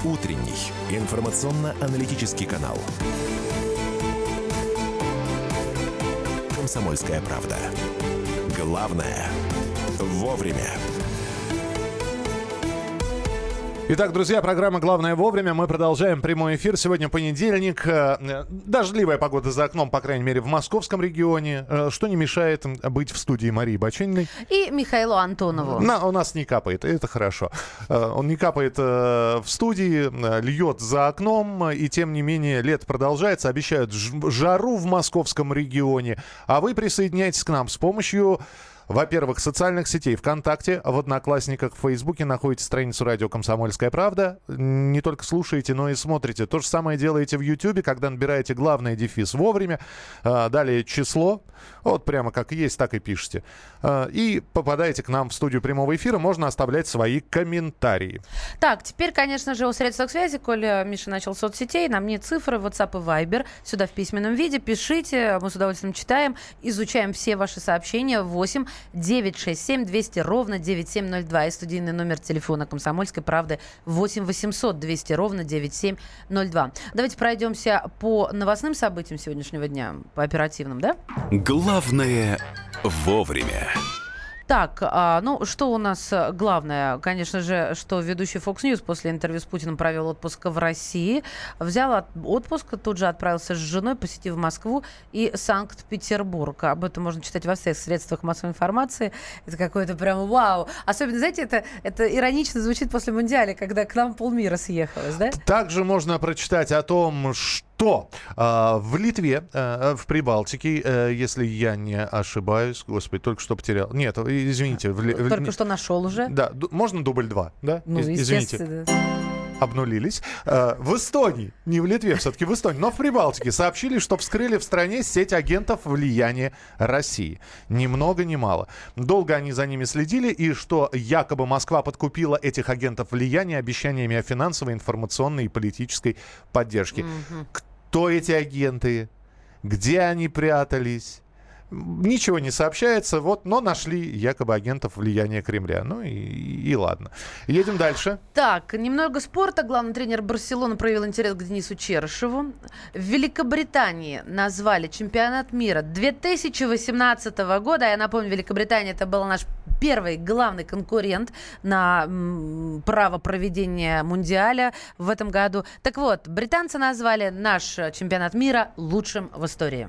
Утренний информационно-аналитический канал «Комсомольская правда». Главное – вовремя. Итак, друзья, программа «Главное вовремя». Мы продолжаем прямой эфир. Сегодня понедельник. Дождливая погода за окном, по крайней мере, в московском регионе. Что не мешает быть в студии Марии Бачининой. И Михаилу Антонову. У нас не капает, это хорошо. Он не капает в студии, льет за окном. И тем не менее, лето продолжается. Обещают жару в московском регионе. А вы присоединяйтесь к нам с помощью... Во-первых, социальных сетей ВКонтакте, в Одноклассниках, в Фейсбуке находите страницу радио «Комсомольская правда». Не только слушаете, но и смотрите. То же самое делаете в Ютьюбе, когда набираете главное дефис вовремя. Далее число. Вот прямо как есть, так и пишите. И попадаете к нам в студию прямого эфира. Можно оставлять свои комментарии. Так, теперь, конечно же, о средствах связи. Коля Миша начал с соцсетей. На мне цифры, WhatsApp и Viber. Сюда в письменном виде. Пишите. Мы с удовольствием читаем. Изучаем все ваши сообщения. 8 967 200 ровно 9702. И студийный номер телефона «Комсомольской правды» 8 800 200 ровно 9702. Давайте пройдемся по новостным событиям сегодняшнего дня. По оперативным, да? Главное – вовремя. Так, что у нас главное? Конечно же, что ведущий Fox News после интервью с Путиным провел отпуск в России. Взял отпуск, тут же отправился с женой, посетив Москву и Санкт-Петербург. Об этом можно читать во всех средствах массовой информации. Это какое-то прям вау. Особенно, знаете, это иронично звучит после Мундиаля, когда к нам полмира съехалось, да? Также можно прочитать о том, что в Литве, в Прибалтике, если я не ошибаюсь, господи, только что потерял. Нет, извините. Только что нашел уже. Да, можно дубль 2, да? Извините. Обнулились. В Эстонии, не в Литве, все-таки в Эстонии, но в Прибалтике сообщили, что вскрыли в стране сеть агентов влияния России. Ни много ни мало. Долго они за ними следили, и что якобы Москва подкупила этих агентов влияния обещаниями о финансовой, информационной и политической поддержке. Кто эти агенты? Где они прятались? Ничего не сообщается, но нашли якобы агентов влияния Кремля. И ладно. Едем дальше. Так, немного спорта. Главный тренер Барселоны проявил интерес к Денису Черышеву. В Великобритании назвали чемпионат мира 2018 года. Я напомню, Великобритания это был наш первый главный конкурент на право проведения Мундиаля в этом году. Так вот, британцы назвали наш чемпионат мира лучшим в истории.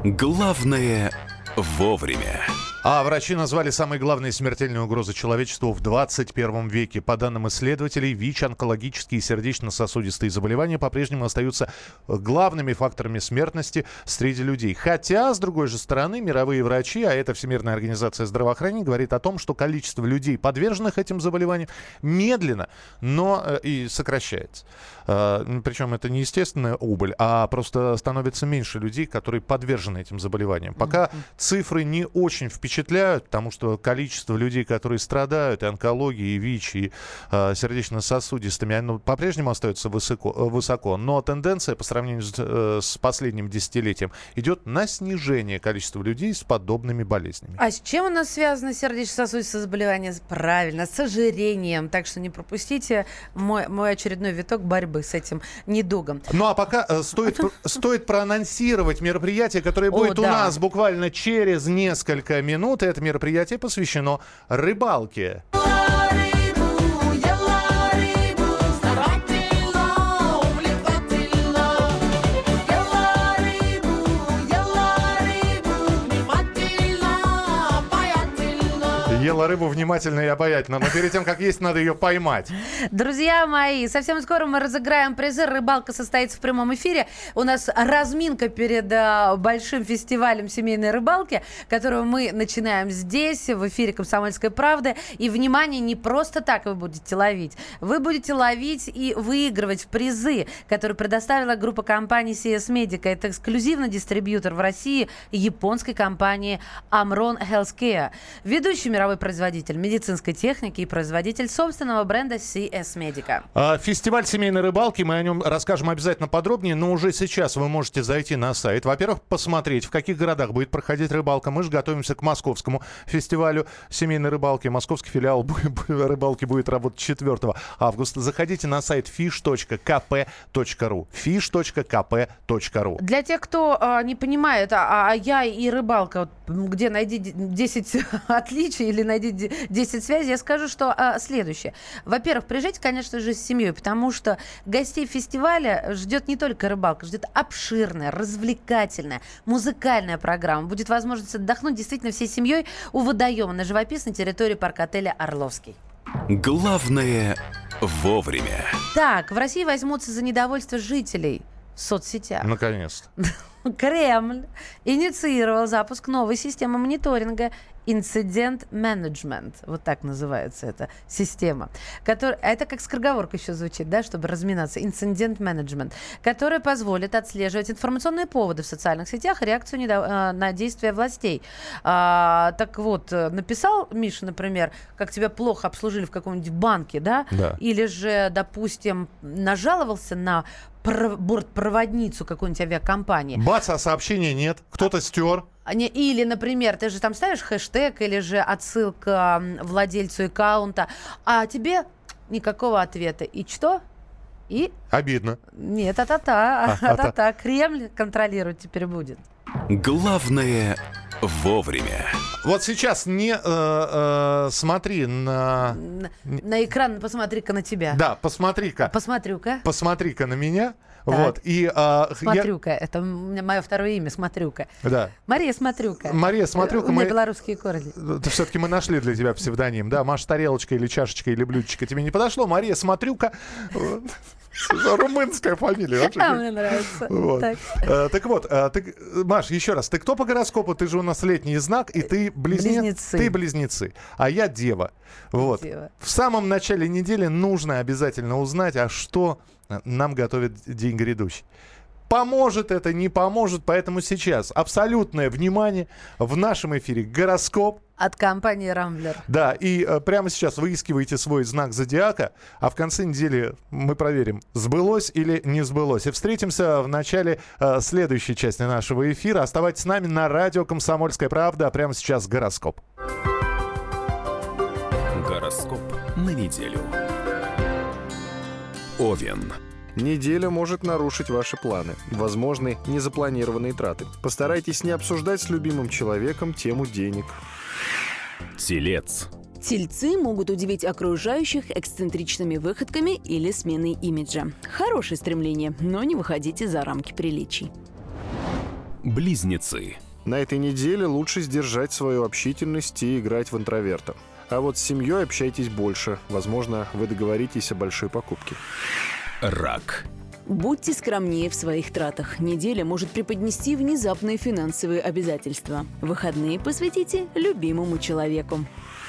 Главное – вовремя. А врачи назвали самой главной смертельной угрозой человечеству в 21 веке. По данным исследователей, ВИЧ, онкологические и сердечно-сосудистые заболевания по-прежнему остаются главными факторами смертности среди людей. Хотя, с другой же стороны, мировые врачи, а это Всемирная организация здравоохранения, говорит о том, что количество людей, подверженных этим заболеваниям, медленно, но и сокращается. Причем это не естественная убыль, а просто становится меньше людей, которые подвержены этим заболеваниям. Пока цифры не очень впечатляют, потому что количество людей, которые страдают и онкологией, и ВИЧ, и сердечно-сосудистыми, оно по-прежнему остается высоко. Но тенденция по сравнению с последним десятилетием идет на снижение количества людей с подобными болезнями. А с чем у нас связано сердечно-сосудистые заболевания? Правильно, с ожирением. Так что не пропустите мой очередной виток борьбы с этим недугом. Ну а пока стоит проанонсировать мероприятие, которое будет у нас буквально через несколько минут. Это мероприятие посвящено рыбалке. Ела рыбу внимательно и обаятельно, но перед тем, как есть, надо ее поймать. Друзья мои, совсем скоро мы разыграем призы. Рыбалка состоится в прямом эфире. У нас разминка перед большим фестивалем семейной рыбалки, которую мы начинаем здесь, в эфире «Комсомольской правды». И, внимание, не просто так вы будете ловить. Вы будете ловить и выигрывать призы, которые предоставила группа компаний CS Medica. Это эксклюзивный дистрибьютор в России японской компании Amron Healthcare. Ведущий мировой производитель медицинской техники и производитель собственного бренда CS Medica. Фестиваль семейной рыбалки, мы о нем расскажем обязательно подробнее, но уже сейчас вы можете зайти на сайт. Во-первых, посмотреть, в каких городах будет проходить рыбалка. Мы же готовимся к московскому фестивалю семейной рыбалки. Московский филиал рыбалки будет работать 4 августа. Заходите на сайт fish.kp.ru. fish.kp.ru. Для тех, кто не понимает, я и рыбалка, где найди 10 отличий или найди 10 связей, я скажу, что следующее. Во-первых, приезжайте, конечно же, с семьей, потому что гостей фестиваля ждет не только рыбалка, ждет обширная, развлекательная, музыкальная программа. Будет возможность отдохнуть действительно всей семьей у водоема на живописной территории парк-отеля «Орловский». Главное вовремя. Так, в России возьмутся за недовольство жителей в соцсетях. Наконец-то. Кремль инициировал запуск новой системы мониторинга Incident Management. Вот так называется эта система. Это как скороговорка еще звучит, да, чтобы разминаться. Incident Management. Которая позволит отслеживать информационные поводы в социальных сетях и реакцию на действия властей. Так вот, написал Миша, например, как тебя плохо обслужили в каком-нибудь банке, да? Да. Или же, допустим, нажаловался на бортпроводницу какой-нибудь авиакомпании. Бац, а сообщения нет. Кто-то стер. Или, например, ты же там ставишь хэштег или же отсылка владельцу аккаунта, а тебе никакого ответа. И что? И? Обидно. Нет, Кремль контролировать теперь будет. Главное вовремя. Вот сейчас не смотри на экран, посмотри-ка на тебя. Да, посмотри-ка. Посмотрю-ка. Посмотри-ка на меня. Так. Вот, Смотрюка. Это мое второе имя, Смотрюка. Да. Мария Смотрюка. Мария Смотрюка. У меня белорусские корни. Все-таки мы нашли для тебя псевдоним. Да, Маша Тарелочка или Чашечка или Блюдечко тебе не подошло. Мария Смотрюка. Румынская фамилия. Вообще. Мне нравится. Вот. Так вот, Маш, еще раз. Ты кто по гороскопу? Ты же у нас летний знак, и ты близнецы. Ты близнецы, а я дева. Вот. Дева. В самом начале недели нужно обязательно узнать, а что нам готовит день грядущий. Поможет это, не поможет, поэтому сейчас абсолютное внимание в нашем эфире гороскоп. От компании «Рамблер». Да, и прямо сейчас выискивайте свой знак зодиака, а в конце недели мы проверим, сбылось или не сбылось. И встретимся в начале следующей части нашего эфира. Оставайтесь с нами на радио «Комсомольская правда», а прямо сейчас гороскоп. Гороскоп на неделю. Овен. Неделя может нарушить ваши планы. Возможны незапланированные траты. Постарайтесь не обсуждать с любимым человеком тему денег. Телец. Тельцы могут удивить окружающих эксцентричными выходками или сменой имиджа. Хорошее стремление, но не выходите за рамки приличий. Близнецы. На этой неделе лучше сдержать свою общительность и играть в интроверта. А вот с семьей общайтесь больше. Возможно, вы договоритесь о большой покупке. Рак. Будьте скромнее в своих тратах. Неделя может преподнести внезапные финансовые обязательства. Выходные посвятите любимому человеку.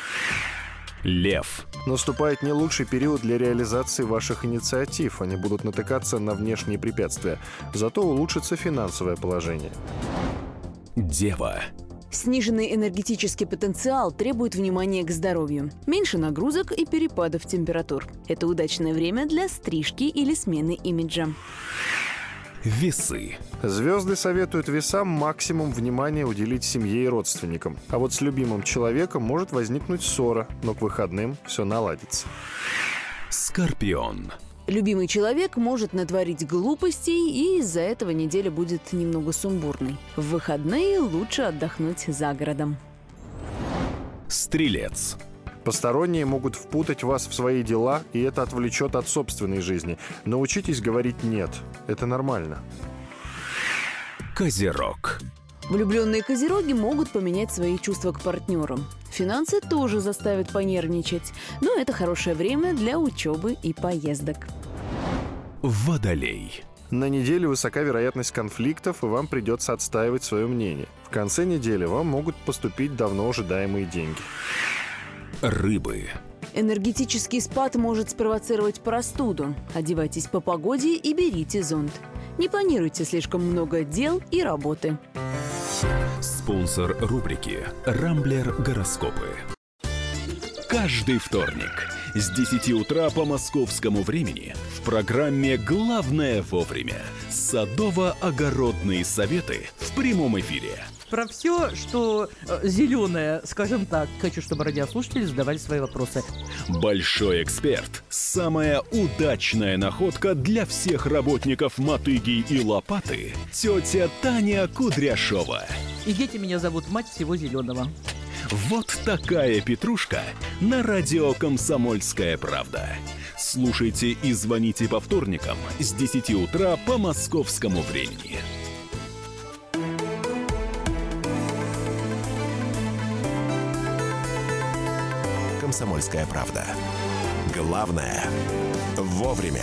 Лев. Наступает не лучший период для реализации ваших инициатив. Они будут натыкаться на внешние препятствия. Зато улучшится финансовое положение. Дева. Сниженный энергетический потенциал требует внимания к здоровью. Меньше нагрузок и перепадов температур. Это удачное время для стрижки или смены имиджа. Весы. Звезды советуют весам максимум внимания уделить семье и родственникам. А вот с любимым человеком может возникнуть ссора, но к выходным все наладится. Скорпион. Любимый человек может натворить глупостей, и из-за этого неделя будет немного сумбурной. В выходные лучше отдохнуть за городом. Стрелец. Посторонние могут впутать вас в свои дела, и это отвлечет от собственной жизни. Научитесь говорить «нет». Это нормально. Козерог. Влюбленные козероги могут поменять свои чувства к партнеру. Финансы тоже заставят понервничать, но это хорошее время для учебы и поездок. Водолей. На неделе высока вероятность конфликтов, и вам придется отстаивать свое мнение. В конце недели вам могут поступить давно ожидаемые деньги. Рыбы. Энергетический спад может спровоцировать простуду. Одевайтесь по погоде и берите зонт. Не планируйте слишком много дел и работы. Спонсор рубрики «Рамблер. Гороскопы». каждый вторник с 10 утра по московскому времени в программе «Главное вовремя» садово-огородные советы в прямом эфире. Про все, что зеленое, скажем так. Хочу, чтобы радиослушатели задавали свои вопросы. Большой эксперт. Самая удачная находка для всех работников мотыги и лопаты. Тетя Таня Кудряшова. И дети меня зовут мать всего зеленого. Вот такая петрушка на радио «Комсомольская правда». Слушайте и звоните по вторникам с 10 утра по московскому времени. «Комсомольская правда». Главное – вовремя.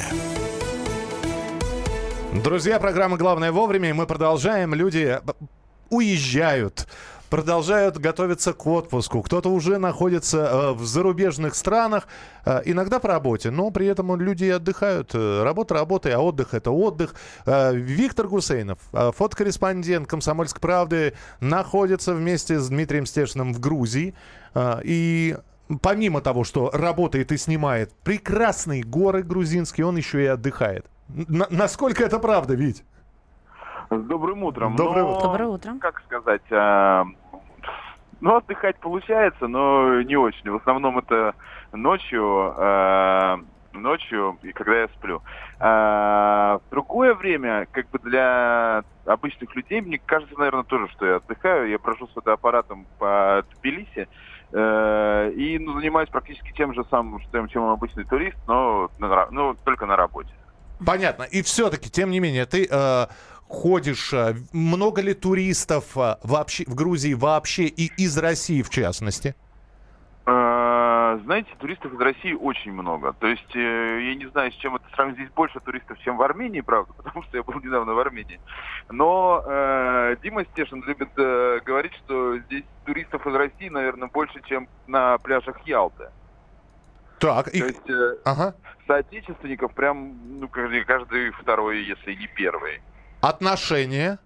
Друзья, программа «Главное вовремя», и мы продолжаем. Люди уезжают, продолжают готовиться к отпуску. Кто-то уже находится в зарубежных странах, иногда по работе, но при этом люди отдыхают. Работа работой, а отдых – это отдых. Виктор Гусейнов, фотокорреспондент «Комсомольской правды», находится вместе с Дмитрием Стешиным в Грузии. И помимо того, что работает и снимает прекрасные горы грузинские, он еще и отдыхает. Насколько это правда, Вить? С добрым утром. Доброе утро. Доброе утро. Как сказать, отдыхать получается, но не очень. В основном это ночью, и когда я сплю. В другое время, как бы для обычных людей, мне кажется, наверное, тоже, что я отдыхаю. Я брожу с фотоаппаратом по Тбилиси и занимаюсь практически тем же самым, чем обычный турист, но только на работе. Понятно. И все-таки, тем не менее, ты ходишь, много ли туристов вообще в Грузии вообще и из России в частности? Знаете, туристов из России очень много. То есть, я не знаю, с чем это сравнить. Здесь больше туристов, чем в Армении, правда, потому что я был недавно в Армении. Но Дима Стешин любит говорить, что здесь туристов из России, наверное, больше, чем на пляжах Ялты. Так, То есть, соотечественников прям, каждый второй, если не первый. Отношения?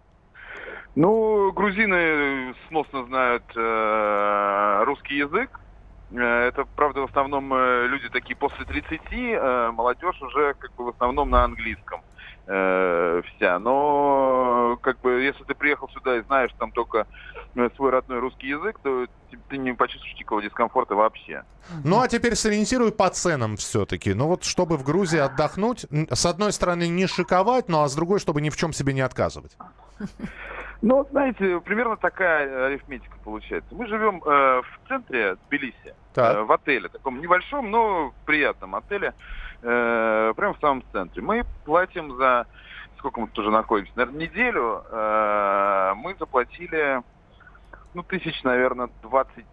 Грузины сносно знают русский язык. Это, правда, в основном люди такие после 30, молодежь уже в основном на английском вся. Но если ты приехал сюда и знаешь там только свой родной русский язык, то ты не почувствуешь никакого дискомфорта вообще. Ну, а теперь сориентируй по ценам все-таки. Чтобы в Грузии отдохнуть, с одной стороны, не шиковать, а с другой, чтобы ни в чем себе не отказывать. Знаете, примерно такая арифметика получается. Мы живем в центре Тбилиси, в отеле, таком небольшом, но приятном отеле, прямо в самом центре. Мы платим за... Сколько мы тут уже находимся? Наверное, неделю. Мы заплатили, тысяч, наверное, 22.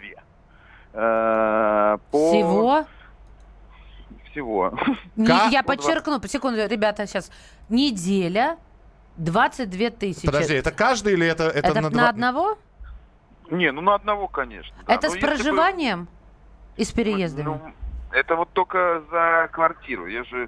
Всего? Всего. Я подчеркну, по секунду, ребята, сейчас. Неделя, 22 тысячи. Подожди, это каждый или это на одного? Не, на одного, конечно. Да. Это с проживанием и с переездами? Это только за квартиру. Я же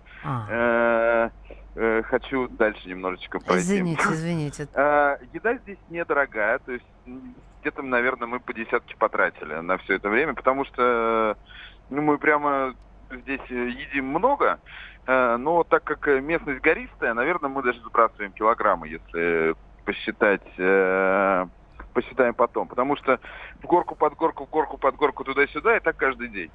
хочу дальше немножечко пройти. Извините. Еда здесь недорогая, то есть где-то, наверное, мы по десятке потратили на все это время, потому что мы прямо здесь едим много, но так как местность гористая, наверное, мы даже сбрасываем килограммы, если посчитаем потом, потому что в горку под горку туда-сюда, и так каждый день.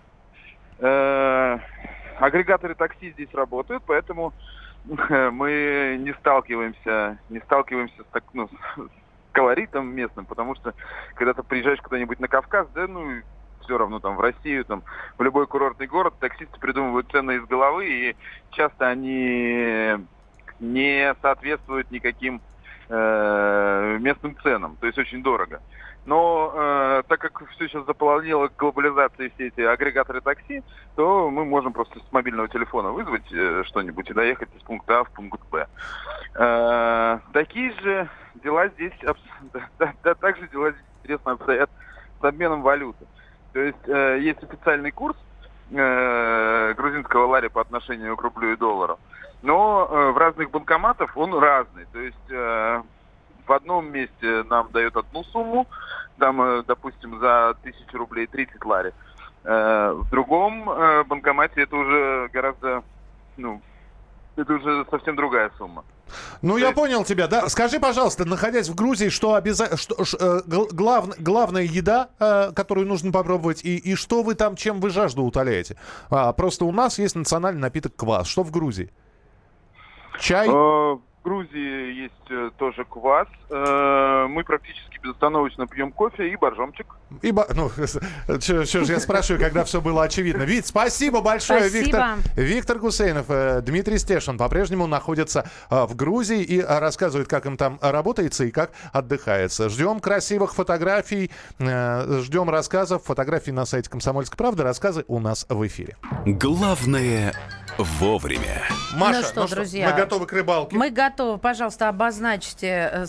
Агрегаторы такси здесь работают, поэтому мы не сталкиваемся с колоритом местным, потому что когда ты приезжаешь куда-нибудь на Кавказ, все равно там в Россию, в любой курортный город, таксисты придумывают цены из головы, и часто они не соответствуют никаким местным ценам, то есть очень дорого. Но так как все сейчас заполонило глобализацией все эти агрегаторы такси, то мы можем просто с мобильного телефона вызвать что-нибудь и доехать из пункта А в пункт Б. Такие же дела здесь, также дела здесь интересно обстоят с обменом валюты. То есть есть официальный курс грузинского лари по отношению к рублю и доллару, но в разных банкоматах он разный. То есть в одном месте нам дают одну сумму, там, допустим, за 1000 рублей 30 лари, В другом банкомате это уже гораздо, это уже совсем другая сумма. Ну, я понял тебя, да. Скажи, пожалуйста, находясь в Грузии, что главная еда, которую нужно попробовать, и что вы там, чем вы жажду утоляете? Просто у нас есть национальный напиток квас. Что в Грузии? Чай? В Грузии есть тоже квас. Мы практически безостановочно пьем кофе и боржомчик. Что же я спрашиваю, когда все было очевидно. Вить, спасибо большое, спасибо. Виктор Гусейнов, Дмитрий Стешин по-прежнему находятся в Грузии и рассказывают, как им там работается и как отдыхается. Ждем красивых фотографий, ждем рассказов, фотографий на сайте «Комсомольской правды», рассказы у нас в эфире. Главное вовремя. Маша, ну что, друзья, мы готовы к рыбалке? Мы готовы. Пожалуйста, обозначьте...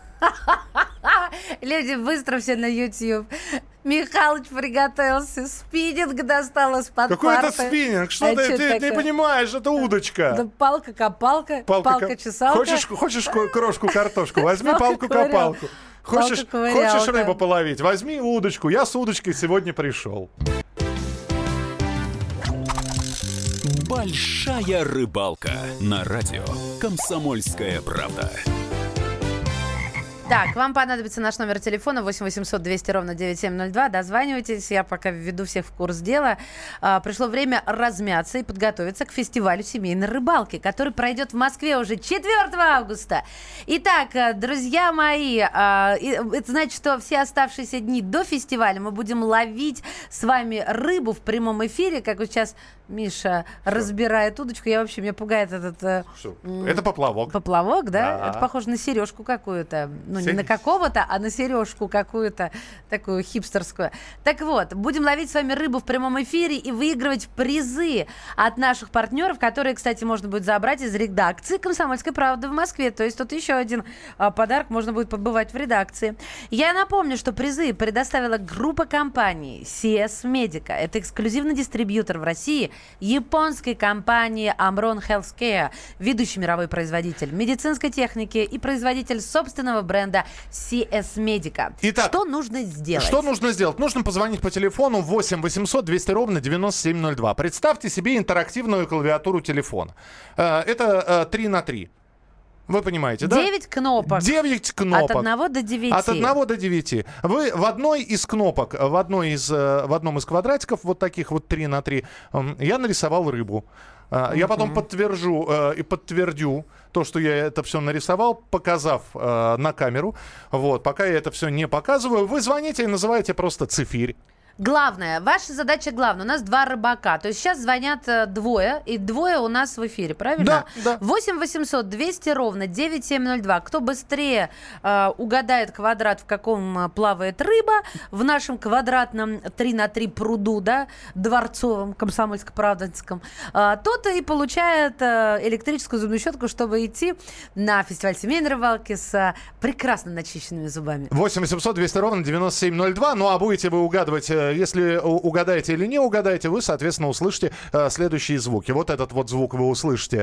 Люди, быстро все на YouTube. Михалыч приготовился. Спиннинг достал из-под Какой парты. это спиннинг? Что ты не понимаешь? Это удочка. Да палка-копалка, палка-чесалка. Хочешь крошку-картошку? Возьми палку-копалку. Хочешь рыбу половить? Возьми удочку. Я с удочкой сегодня пришел. Большая рыбалка на радио «Комсомольская правда». Так, вам понадобится наш номер телефона 8 800 200 ровно 9702. Дозванивайтесь, я пока введу всех в курс дела. Пришло время размяться и подготовиться к фестивалю семейной рыбалки, который пройдет в Москве уже 4 августа. Итак, друзья мои, это значит, что все оставшиеся дни до фестиваля мы будем ловить с вами рыбу в прямом эфире, как вот сейчас Миша разбирает удочку. Меня пугает этот... Это поплавок. Поплавок, да? Это похоже на сережку какую-то. Не на какого-то, а на сережку какую-то такую хипстерскую. Так вот, будем ловить с вами рыбу в прямом эфире и выигрывать призы от наших партнеров, которые, кстати, можно будет забрать из редакции «Комсомольской правды» в Москве. То есть тут еще один подарок, можно будет побывать в редакции. Я напомню, что призы предоставила группа компаний CS Medica. Это эксклюзивный дистрибьютор в России японской компании Amron Healthcare, ведущий мировой производитель медицинской техники и производитель собственного бренда CS Medica. Итак, что нужно сделать? Что нужно сделать? Нужно позвонить по телефону 8 800 200 ровно 9702. Представьте себе интерактивную клавиатуру телефона. Это 3 на 3. Вы понимаете, да? 9 кнопок. 9 кнопок. От 1 до 9. От 1 до 9. Вы в одной из кнопок, в одном из квадратиков, вот таких вот 3 на 3, я нарисовал рыбу. Я потом подтвердю то, что я это все нарисовал, показав на камеру. Вот, пока я это все не показываю, вы звоните и называете просто цифирь. Главное, ваша задача главная. У нас 2 рыбака. То есть сейчас звонят 2, и 2 у нас в эфире, правильно? Да. 8 800 200 ровно 9702. Кто быстрее угадает квадрат, в каком плавает рыба, в нашем квадратном 3 на 3 пруду, да, дворцовом, комсомольско-правдинском, тот и получает электрическую зубную щетку, чтобы идти на фестиваль семейной рыбалки с прекрасно начищенными зубами. 8 800 200 ровно 9702. Ну, а будете вы угадывать... Если угадаете или не угадаете, вы, соответственно, услышите следующие звуки. Вот этот вот звук вы услышите.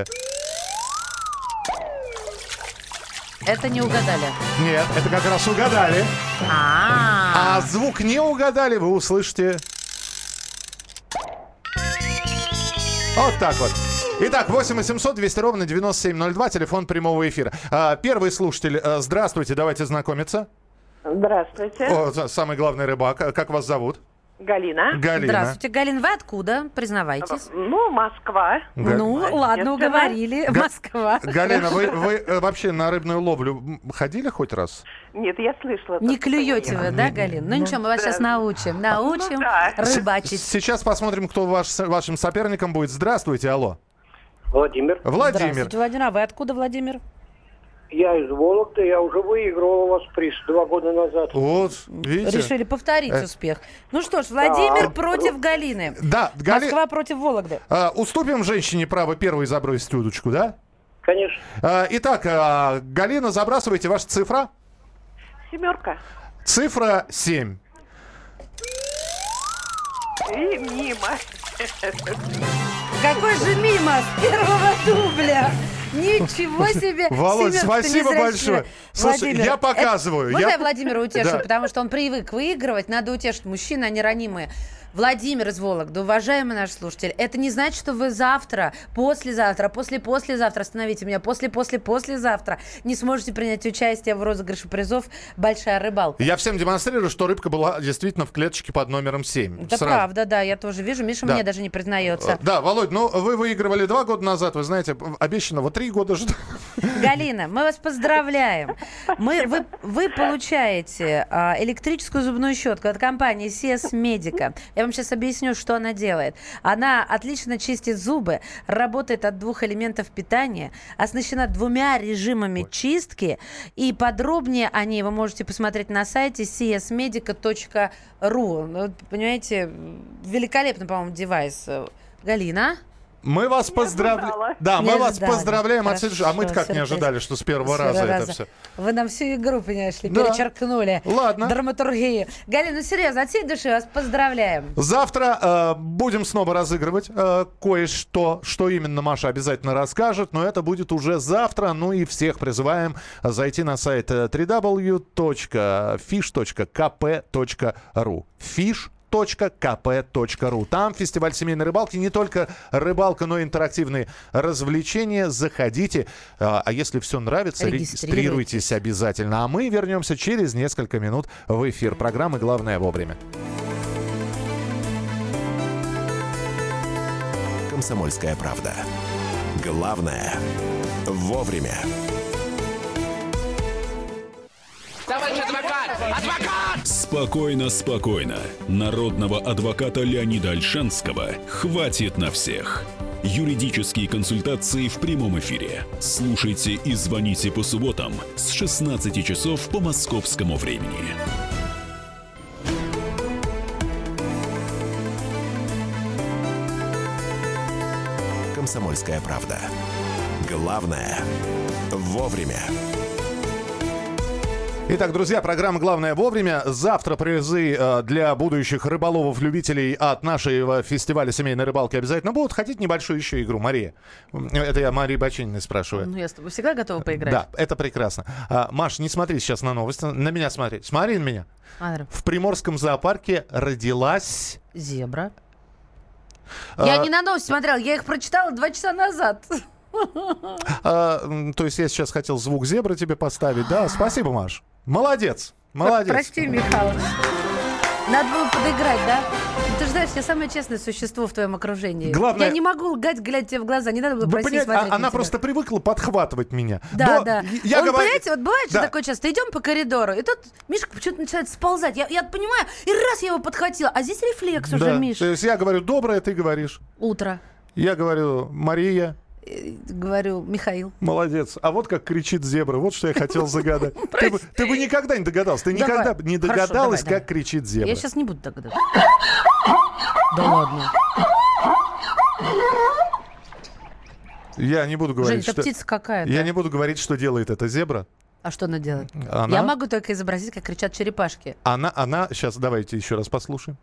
Это не угадали. Нет, это как раз угадали. А звук не угадали, вы услышите... Вот так вот. Итак, 8 800 200 ровно 9702, телефон прямого эфира. Первый слушатель, здравствуйте, давайте знакомиться. Здравствуйте. Самый главный рыбак. Как вас зовут? Галина. Здравствуйте, Галин. Вы откуда? Признавайтесь. Москва. Ладно, уговорили. Москва. Галина, вы вообще на рыбную ловлю ходили хоть раз? Нет, я слышала. Не клюете вы, да, Галин? Ну ничего, мы вас сейчас научим. Научим рыбачить. Сейчас посмотрим, кто вашим соперником будет. Здравствуйте, алло. Владимир. Здравствуйте, Владимир. А вы откуда, Владимир? Я из Вологды, я уже выигрывал у вас приз 2 года назад. Вот, видите? Решили повторить успех. Ну что ж, Владимир против Галины. Да, Москва против Вологды. Уступим женщине право первой забросить удочку, да? Конечно. Итак, Галина, забрасывайте, ваша цифра? 7. Цифра 7. И мимо. Какой же мимо с первого дубля. Ничего себе! Володь, спасибо большое. Слушай, Владимир, я показываю. Можно я Владимира утешу? Да. Потому что он привык выигрывать. Надо утешить. Мужчины, они ранимые. Владимир из Вологды, уважаемый наш слушатель, это не значит, что вы завтра, послезавтра, послезавтра, остановите меня, послезавтра не сможете принять участие в розыгрыше призов «Большая рыбалка». Я всем демонстрирую, что рыбка была действительно в клеточке под номером 7. Это правда, да, я тоже вижу. Миша мне даже не признается. Да, Володь, ну вы выигрывали 2 года назад, вы знаете, обещанного 3 года жду. Галина, мы вас поздравляем. Вы получаете электрическую зубную щетку от компании CS Medica. Я вам сейчас объясню, что она делает. Она отлично чистит зубы, работает от 2 элементов питания, оснащена 2 режимами чистки. И подробнее о ней вы можете посмотреть на сайте csmedica.ru. Ну, понимаете, великолепный, по-моему, девайс. Галина? Мы вас поздравляем. Да, мы вас поздравляем. А мы как не ожидали, что с первого раза это все. Вы нам всю игру, понимаешь ли, перечеркнули. Ладно. Драматургию. Галина, ну серьезно, от всей души вас поздравляем. Завтра будем снова разыгрывать кое-что. Что именно Маша обязательно расскажет. Но это будет уже завтра. Ну и всех призываем зайти на сайт www.fish.kp.ru. fish.kp.ru. Там фестиваль семейной рыбалки. Не только рыбалка, но и интерактивные развлечения. Заходите. А если все нравится, регистрируйтесь обязательно. А мы вернемся через несколько минут в эфир программы «Главное вовремя». «Комсомольская правда». Главное вовремя. Товарищ адвокат! Адвокат! Спокойно, спокойно. Народного адвоката Леонида Ольшанского хватит на всех. Юридические консультации в прямом эфире. Слушайте и звоните по субботам с 16 часов по московскому времени. «Комсомольская правда». Главное вовремя. Итак, друзья, программа «Главное вовремя». Завтра призы для будущих рыболовов-любителей от нашего фестиваля семейной рыбалки обязательно будут. Хотите небольшую еще игру, Мария? Это я Марии Бачининой спрашиваю. Ну, я с тобой всегда готова поиграть. Да, это прекрасно. Маш, не смотри сейчас на новости. На меня смотри. Смотри на меня. В Приморском зоопарке родилась... Зебра. Я не на новости смотрела, я их прочитала 2 часа назад. То есть я сейчас хотел звук зебры тебе поставить. Да, спасибо, Маш. Молодец, молодец. Прости, Михалыч. Надо было подыграть, да? Ты же знаешь, я самое честное существо в твоем окружении. Главное... Я не могу лгать, глядя тебе в глаза. Не надо было просить смотреть она просто привыкла подхватывать меня. Да, да. Понимаете, вот бывает же такое часто. Идем по коридору, и тут Мишка почему-то начинает сползать. Я понимаю, и раз я его подхватила, а здесь рефлекс уже, Миш. То есть я говорю доброе, ты говоришь утро. Я говорю Мария. Говорю, Михаил. Молодец. А вот как кричит зебра. Вот что я хотел загадать. Ты бы никогда не догадался. Ты никогда не догадалась, как кричит зебра. Я сейчас не буду догадаться. Да ладно. Я не буду говорить, что... птица какая-то. Я не буду говорить, что делает эта зебра. А что она делает? Я могу только изобразить, как кричат черепашки. Она... Сейчас давайте еще раз послушаем.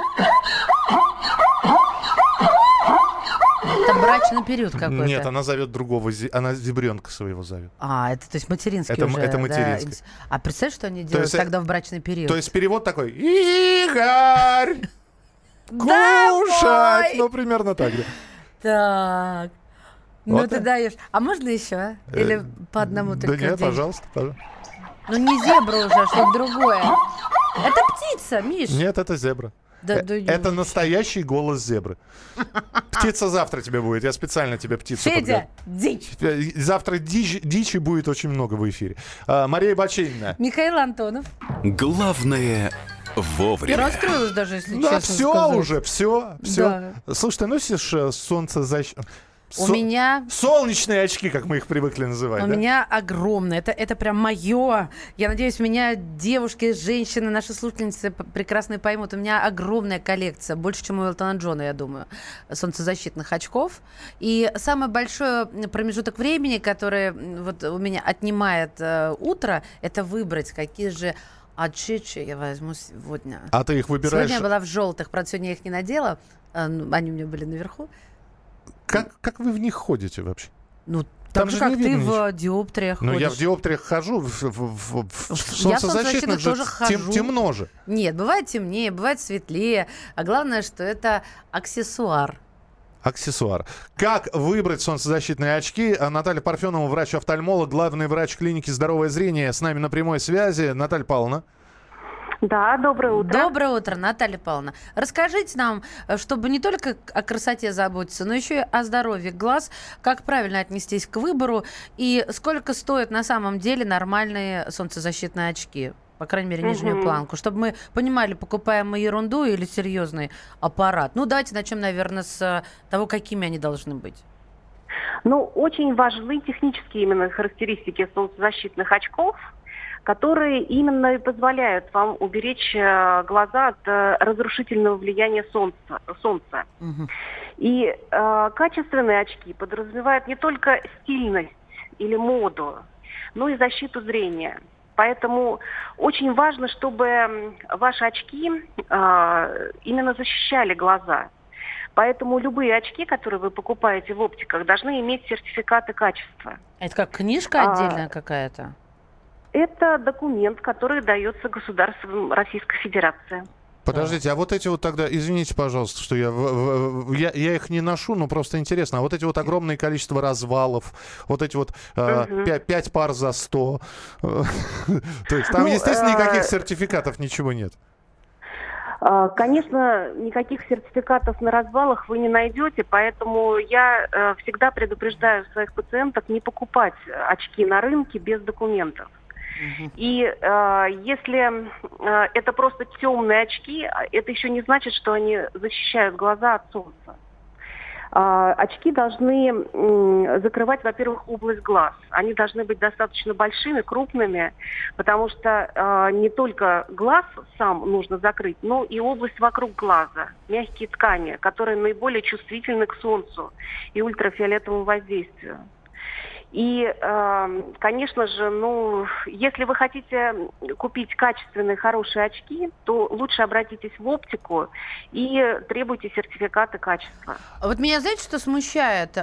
Это брачный период какой-то. Нет, она зовет другого, она зебренка своего зовет. Это то есть материнский это, уже. Это материнский. Да. А представляешь, что они делают тогда в брачный период? То есть перевод такой: Игорь! Кушать! Ну, примерно так, да. Так. Ну, ты даешь. А можно еще? Или по одному только? Да нет, пожалуйста. Ну, не зебра уже, а что-то другое. Это птица, Миш. Нет, это зебра. Это настоящий голос зебры. Птица завтра тебе будет. Я специально тебе птицу Федя, дичь. Завтра дичи будет очень много в эфире. Мария Бачинина. Михаил Антонов. Главное вовремя. Я расстроилась даже, если честно все сказать. Уже, все. Да. Слушай, ты носишь солнцезащиту? У меня... Солнечные очки, как мы их привыкли называть. У меня огромное. Это прям мое. Я надеюсь, меня девушки, женщины, наши слушательницы прекрасно поймут. У меня огромная коллекция. Больше, чем у Элтона Джона, я думаю, солнцезащитных очков. И самый большой промежуток времени, который вот у меня отнимает утро, это выбрать, какие же... очечи я возьму сегодня. А ты их выбираешь? Сегодня я была в желтых, правда, сегодня я их не надела. Они у меня были наверху. Как вы в них ходите вообще? Ну, Так же, же как не ты видно ничего. в диоптриях Ну, я в ходишь. диоптриях хожу, в Я в солнцезащитных же тоже хожу. темно же. Нет, бывает темнее, бывает светлее. А главное, что это аксессуар. Аксессуар. Как выбрать солнцезащитные очки? Наталья Парфенова, врач-офтальмолог, главный врач клиники «Здоровое зрение», с нами на прямой связи. Наталья Павловна. Да, доброе утро. Доброе утро, Наталья Павловна. Расскажите нам, чтобы не только о красоте заботиться, но еще и о здоровье глаз, как правильно отнестись к выбору и сколько стоят на самом деле нормальные солнцезащитные очки? По крайней мере, нижнюю планку, чтобы мы понимали, покупаем мы ерунду или серьезный аппарат. Ну, давайте начнем, наверное, с того, какими они должны быть. Ну, очень важны технические именно характеристики солнцезащитных очков, которые именно и позволяют вам уберечь глаза от разрушительного влияния солнца. И качественные очки подразумевают не только стильность или моду, но и защиту зрения. Поэтому очень важно, чтобы ваши очки именно защищали глаза. Поэтому любые очки, которые вы покупаете в оптиках, должны иметь сертификаты качества. Это как книжка отдельная какая-то? Это документ, который дается государством Российской Федерации. Подождите, а вот эти вот тогда, извините, пожалуйста, что я их не ношу, но просто интересно, а вот эти вот огромное количество развалов, вот эти вот 5 пар за 100, то есть там, естественно, никаких сертификатов, ничего нет. Конечно, никаких сертификатов на развалах вы не найдете, поэтому я всегда предупреждаю своих пациенток не покупать очки на рынке без документов. И если это просто темные очки, это еще не значит, что они защищают глаза от солнца. Очки должны закрывать, во-первых, область глаз. Они должны быть достаточно большими, крупными, потому что не только глаз сам нужно закрыть, но и область вокруг глаза, мягкие ткани, которые наиболее чувствительны к солнцу и ультрафиолетовому воздействию. И, конечно же, если вы хотите купить качественные, хорошие очки, то лучше обратитесь в оптику и требуйте сертификаты качества. Вот меня, знаете, что смущает?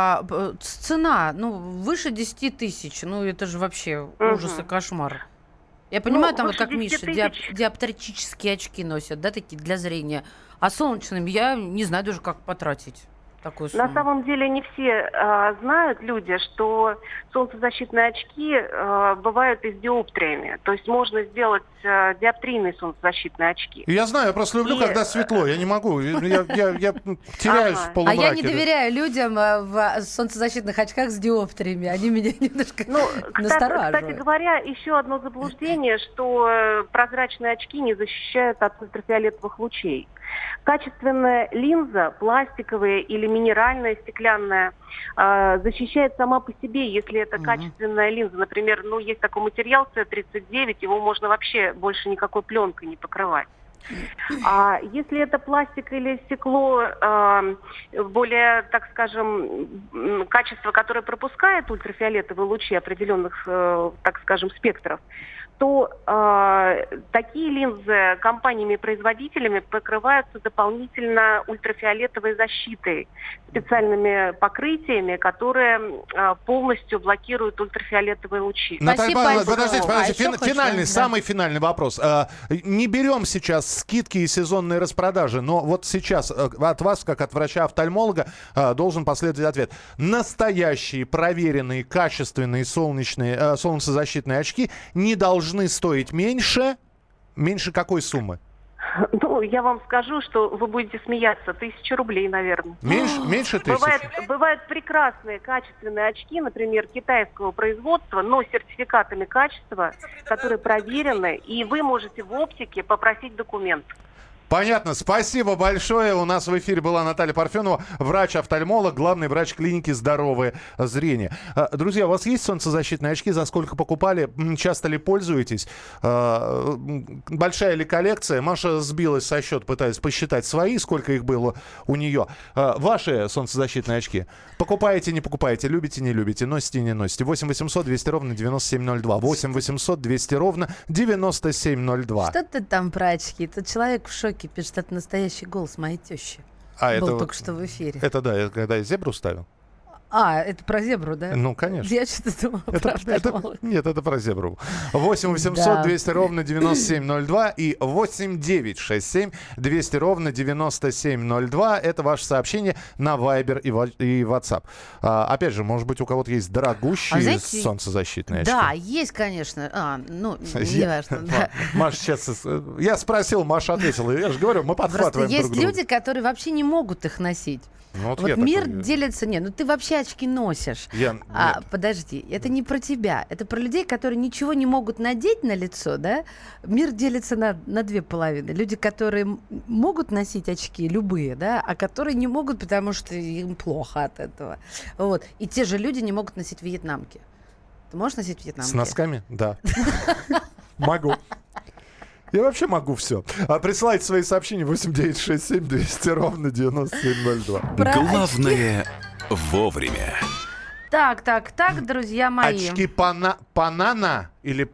Цена, выше 10 тысяч. Это же вообще ужас и кошмар. Я понимаю, там вот как Миша, диоптрические очки носят, да, такие для зрения. А солнечным я не знаю даже, как потратить. На самом деле не все знают люди, что солнцезащитные очки бывают и с диоптриями. То есть можно сделать диоптрийные солнцезащитные очки. Я знаю, я просто люблю, когда светло. Я не могу. Я теряюсь в полумраке. А я не доверяю людям в солнцезащитных очках с диоптриями. Они меня немножко настораживают. Кстати говоря, еще одно заблуждение, что прозрачные очки не защищают от ультрафиолетовых лучей. Качественная линза, пластиковая или минеральная, стеклянная, защищает сама по себе, если это качественная линза. Например, есть такой материал С39, его можно вообще больше никакой пленкой не покрывать. А если это пластик или стекло более, так скажем, качество, которое пропускает ультрафиолетовые лучи определенных, так скажем, спектров, то такие линзы компаниями-производителями покрываются дополнительно ультрафиолетовой защитой, специальными покрытиями, которые полностью блокируют ультрафиолетовые лучи. Наталья, подождите, самый финальный вопрос. Не берем сейчас скидки и сезонные распродажи, но вот сейчас от вас, как от врача-офтальмолога, должен последовать ответ. Настоящие, проверенные, качественные солнцезащитные очки не должны стоить меньше какой суммы? Я вам скажу, что вы будете смеяться. 1000 рублей, наверное. Меньше 1000? Бывают прекрасные качественные очки, например, китайского производства, но с сертификатами качества, которые проверены, и вы можете в оптике попросить документ. Понятно. Спасибо большое. У нас в эфире была Наталья Парфенова, врач-офтальмолог, главный врач клиники «Здоровое зрение». Друзья, у вас есть солнцезащитные очки? За сколько покупали? Часто ли пользуетесь? Большая ли коллекция? Маша сбилась со счета, пытаясь посчитать свои, сколько их было у нее. Ваши солнцезащитные очки? Покупаете, не покупаете? Любите, не любите? Носите, не носите? 8 800 200 ровно 9702. 8 800 200 ровно 9702. Что ты там про очки? Тут человек в шоке. Пишет, это настоящий голос моей тещи. Был только что в эфире. Это да, когда я зебру ставил. Это про зебру, да? Ну, конечно. Я что-то думала про Нет, это про зебру. 8 800 200 ровно 9702 и 8 967 200 ровно 9702. Это ваше сообщение на Viber и WhatsApp. Опять же, может быть, у кого-то есть дорогущие солнцезащитные очки? Да, есть, конечно. Не важно. Да. Маша сейчас... Я спросил, Маша ответила. Я же говорю, мы подхватываем друг друга. Есть люди, которые вообще не могут их носить. Вот мир делится... ты вообще очки носишь. Подожди, это не про тебя. Это про людей, которые ничего не могут надеть на лицо, да? Мир делится на две половины. Люди, которые могут носить очки, любые, да, а которые не могут, потому что им плохо от этого. Вот. И те же люди не могут носить вьетнамки. Ты можешь носить вьетнамки? С носками? Да. Могу. Я вообще могу все. Присылайте свои сообщения 8967 200 ровно 9702. Главное вовремя. Так, друзья мои. Очки Панана или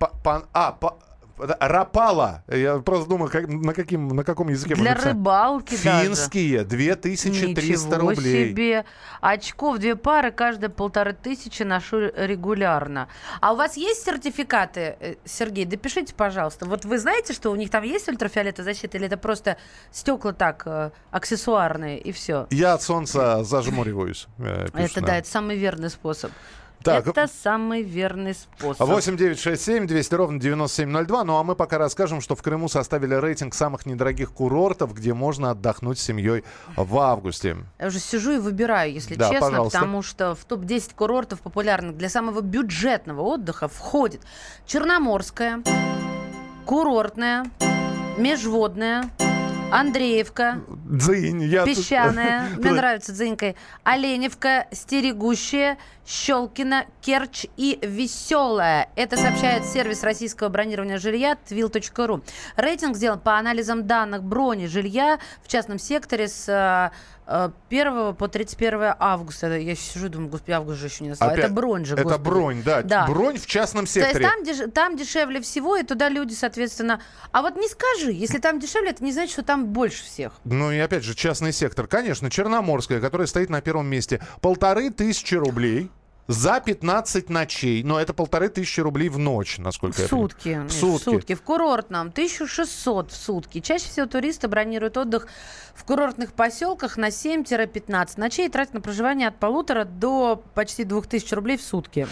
Рапала. Я просто думаю, на каком языке для рыбалки финские, 2300 рублей. Себе. Очков 2 пары, каждая 1500 ношу регулярно. А у вас есть сертификаты, Сергей? Допишите, пожалуйста. Вот вы знаете, что у них там есть ультрафиолетовая защита, или это просто стекла так, аксессуарные, и все? Я от солнца зажмуриваюсь. Это самый верный способ. Это самый верный способ. 8 967 200 ровно 9702. Ну а мы пока расскажем, что в Крыму составили рейтинг самых недорогих курортов, где можно отдохнуть с семьей в августе. Я уже сижу и выбираю, если честно, пожалуйста. Потому что в топ-10 курортов популярных для самого бюджетного отдыха входит Черноморская, Курортная, Межводная, Андреевка, Песчаная, мне нравится Дзынькой, Оленевка, Стерегущая, Щелкино, Керчь и Веселая. Это сообщает сервис российского бронирования жилья Twill.ru. Рейтинг сделан по анализам данных брони жилья в частном секторе с 1 по 31 августа. Я сижу и думаю, господи, август же еще не настал. Это бронь же, господи. Это бронь, да. Бронь в частном секторе. То есть там дешевле всего, и туда люди, соответственно... А вот не скажи, если там дешевле, это не значит, что там больше всех. Ну и опять же, частный сектор. Конечно, Черноморская, которая стоит на первом месте. 1500 рублей. За 15 ночей. Но это 1500 рублей в ночь, насколько я понимаю. В сутки. В курортном 1600 в сутки. Чаще всего туристы бронируют отдых в курортных поселках на 7-15 ночей и тратят на проживание от 1500 до почти 2000 рублей в сутки.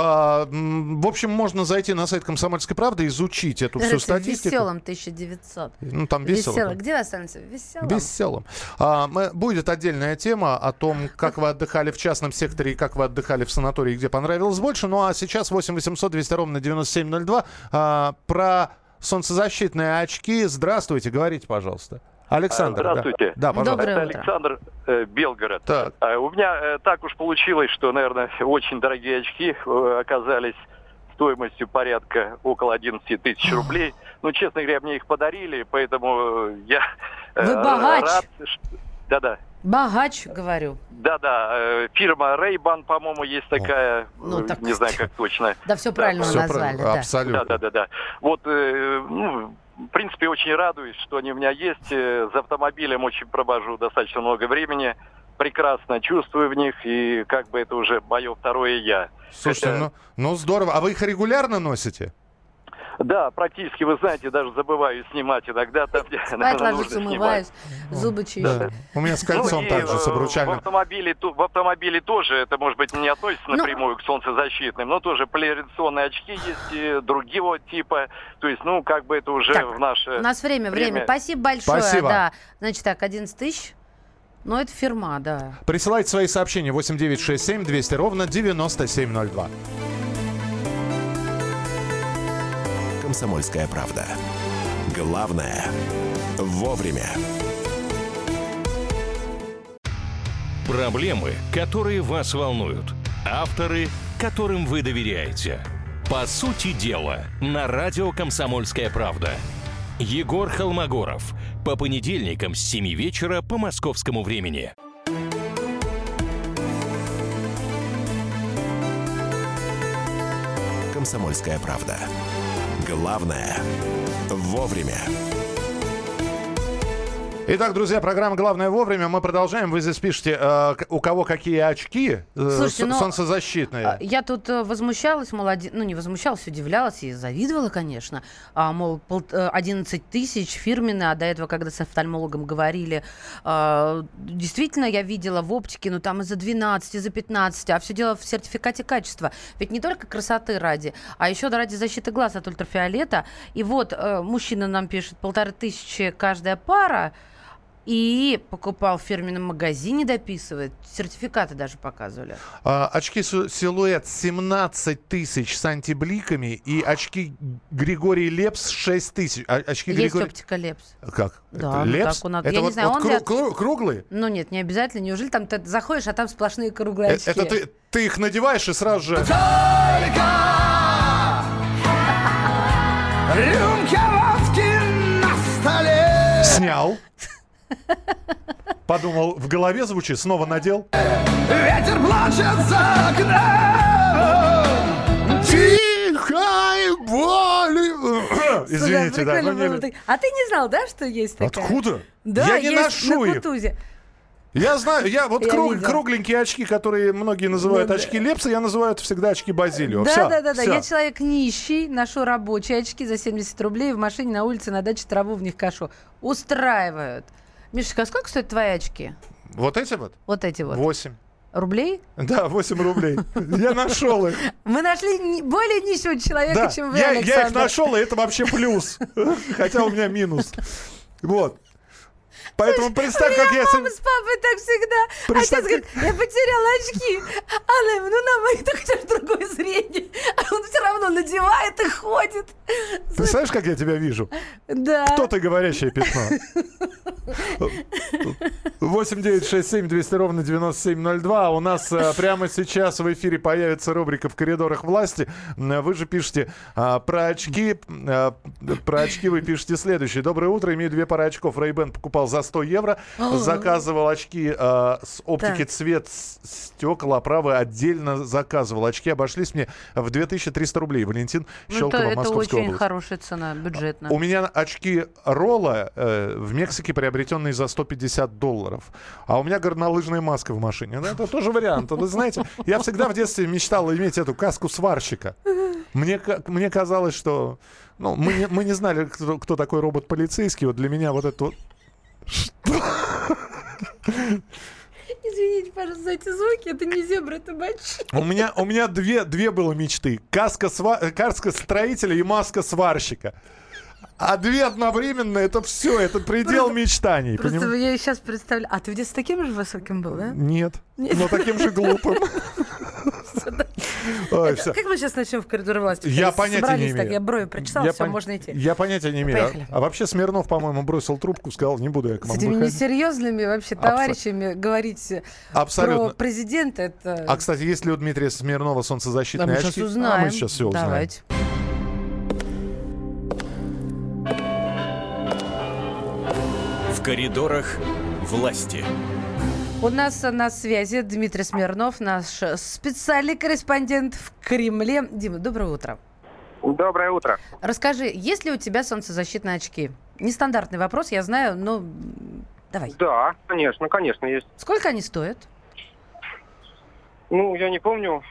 В общем, можно зайти на сайт «Комсомольской правды», изучить эту всю статистику. Веселым 1900. Ну, там весело. Где вы останетесь? Веселым. Веселым. Будет отдельная тема о том, как вы отдыхали в частном секторе и как вы отдыхали в санатории, где понравилось больше. Ну, а сейчас 8 800 200 ровно 9702. Про солнцезащитные очки. Здравствуйте, говорите, пожалуйста. Александр. Здравствуйте. Да, пожалуйста. Это Александр, Белгород. Так. У меня так уж получилось, что, наверное, очень дорогие очки оказались стоимостью порядка около 11 тысяч рублей. Ну, честно говоря, мне их подарили, поэтому я Вы богач. рад. Да-да. Богач, говорю. Да-да, фирма Ray-Ban, по-моему, есть такая, не знаю, как точно. Да, все правильно назвали. Абсолютно. Да. Вот, в принципе, очень радуюсь, что они у меня есть. За автомобилем очень провожу достаточно много времени. Прекрасно чувствую в них, и как бы это уже мое второе я. Слушайте, ну здорово. А вы их регулярно носите? Да, практически, вы знаете, даже забываю снимать иногда. Там, где ложусь, умываюсь, зубы чищу. Да. У меня с кольцом также, с обручальным. В автомобиле тоже, это, может быть, не относится напрямую к солнцезащитным, но тоже поляризационные очки есть и другого типа. То есть, как бы это уже в наше... У нас время. Спасибо большое. Спасибо. Да. Значит так, 11 тысяч. Ну, это фирма, да. Присылайте свои сообщения 8967 200 ровно 9702. «Комсомольская правда». Главное – вовремя. Проблемы, которые вас волнуют. Авторы, которым вы доверяете. По сути дела, на радио «Комсомольская правда». Егор Холмогоров. По понедельникам с 7 вечера по московскому времени. «Комсомольская правда». Главное – вовремя. Итак, друзья, программа «Главное вовремя». Мы продолжаем. Вы здесь пишете, у кого какие очки. Слушайте, солнцезащитные. Я тут возмущалась, не возмущалась, удивлялась и завидовала, конечно. Мол, 11 тысяч фирменные, а до этого, когда с офтальмологом говорили, действительно, я видела в оптике, там и за 12, и за 15, а все дело в сертификате качества. Ведь не только красоты ради, а еще ради защиты глаз от ультрафиолета. И вот мужчина нам пишет, 1500 каждая пара, и покупал в фирменном магазине, дописывает. Сертификаты даже показывали. Очки «Силуэт» 17 тысяч с антибликами. И очки Григорий Лепс 6 тысяч. Есть оптика Лепс. Как? Да, Лепс? Так, это я вот, не знаю, вот круглые? Ну нет, не обязательно. Неужели там ты заходишь, а там сплошные круглые очки? Это ты их надеваешь и сразу же... Рюмка водки на столе. Снял. Подумал, в голове звучит, снова надел. Ветер плачет за окном. Тихой боли. Извините, да. А ты не знал, да, что есть такая? Откуда? Да, я не ношу их. Я знаю, кругленькие очки, которые многие называют очки Лепса, я называю это всегда очки Базилио. Да. Я человек нищий, ношу рабочие очки за 70 рублей, в машине, на улице, на даче траву в них кашу. Устраивают. Мишечка, а сколько стоят твои очки? Вот эти вот? Вот эти вот. 8. Рублей? Да, 8 рублей. Я нашел их. Мы нашли более нищего человека, чем вы, Александр. Я их нашел, и это вообще плюс. Хотя у меня минус. Вот. Поэтому представь, как я... Мама с папой так всегда. Отец говорит, я потеряла очки. Она ему, на ты хотя бы другое зрение. А он все равно надевает и ходит. Ты знаешь, как я тебя вижу? Да. Кто ты, говорящее пятно? 8-967-200-97-02. У нас прямо сейчас в эфире появится рубрика «В коридорах власти». Вы же пишете про очки. Про очки вы пишете следующее. Доброе утро. Имею 2 пары очков. Ray-Ban покупал за 100 евро. Заказывал очки с оптики цвет стекла, оправы отдельно заказывал. Очки обошлись мне в 2300 рублей. Валентин Щелкова, Московская область. Это очень хорошая цена, бюджетная. У меня очки Ролла в Мексике, приобретенные за $150. А у меня горнолыжная маска в машине. Это тоже вариант. Вы знаете, я всегда в детстве мечтал иметь эту каску сварщика. Мне казалось, что... мы не знали, кто такой робот-полицейский. Вот для меня вот это вот... Извините, пожалуйста, за эти звуки. Это не зебра, это бачи. У меня две было мечты. Каска строителя и маска сварщика. А 2 одновременно, это все, это предел мечтаний. Просто я сейчас представляю. А ты в детстве таким же высоким был, да? Нет. Но таким же глупым. Как мы сейчас начнем в коридоре власти? Я понятия не имею. Я брови прочесал, все, можно идти. Я понятия не имею. А вообще Смирнов, по-моему, бросил трубку, сказал, не буду я к вам выходить. С этими несерьезными вообще товарищами говорить про президента, это... А, кстати, есть ли у Дмитрия Смирнова солнцезащитные очки? Мы сейчас узнаем. Мы сейчас все узнаем. Давайте. В коридорах власти. У нас на связи Дмитрий Смирнов, наш специальный корреспондент в Кремле. Дима, доброе утро. Доброе утро. Расскажи, есть ли у тебя солнцезащитные очки? Нестандартный вопрос, я знаю, но давай. Да, конечно есть. Сколько они стоят? Я не помню.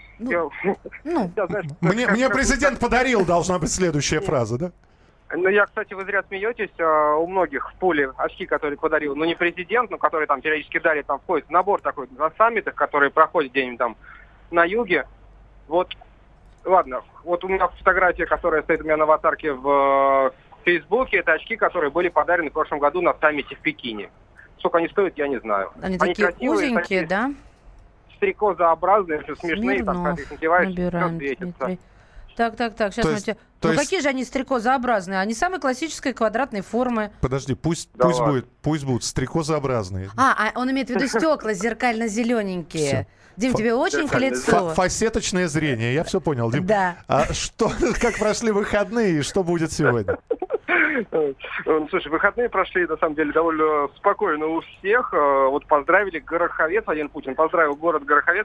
Мне президент подарил, должна быть следующая фраза, да? Я, кстати, вы зря смеетесь. У многих в пуле очки, которые подарил, не президент, но который там периодически дарит, там входит набор такой на саммитах, который проходит где-нибудь там на юге. Вот, ладно, вот у меня фотография, которая стоит у меня на аватарке в Фейсбуке, это очки, которые были подарены в прошлом году на саммите в Пекине. Сколько они стоят, я не знаю. Они такие красивые, узенькие, да? Стрекозообразные, смешные, там, как их надеваешь, набираем, светится. Так, сейчас смотрите. Какие же они стрекозообразные? Они самой классической квадратной формы. Подожди, пусть будут стрекозообразные. Он имеет в виду стекла зеркально-зелененькие. Дим, тебе очень к лицу. Фасеточное зрение, я все понял, Дим. Да. Как прошли выходные и что будет сегодня? Слушай, выходные прошли, на самом деле, довольно спокойно у всех. Вот поздравили Гороховец, Владимир Путин поздравил город Гороховец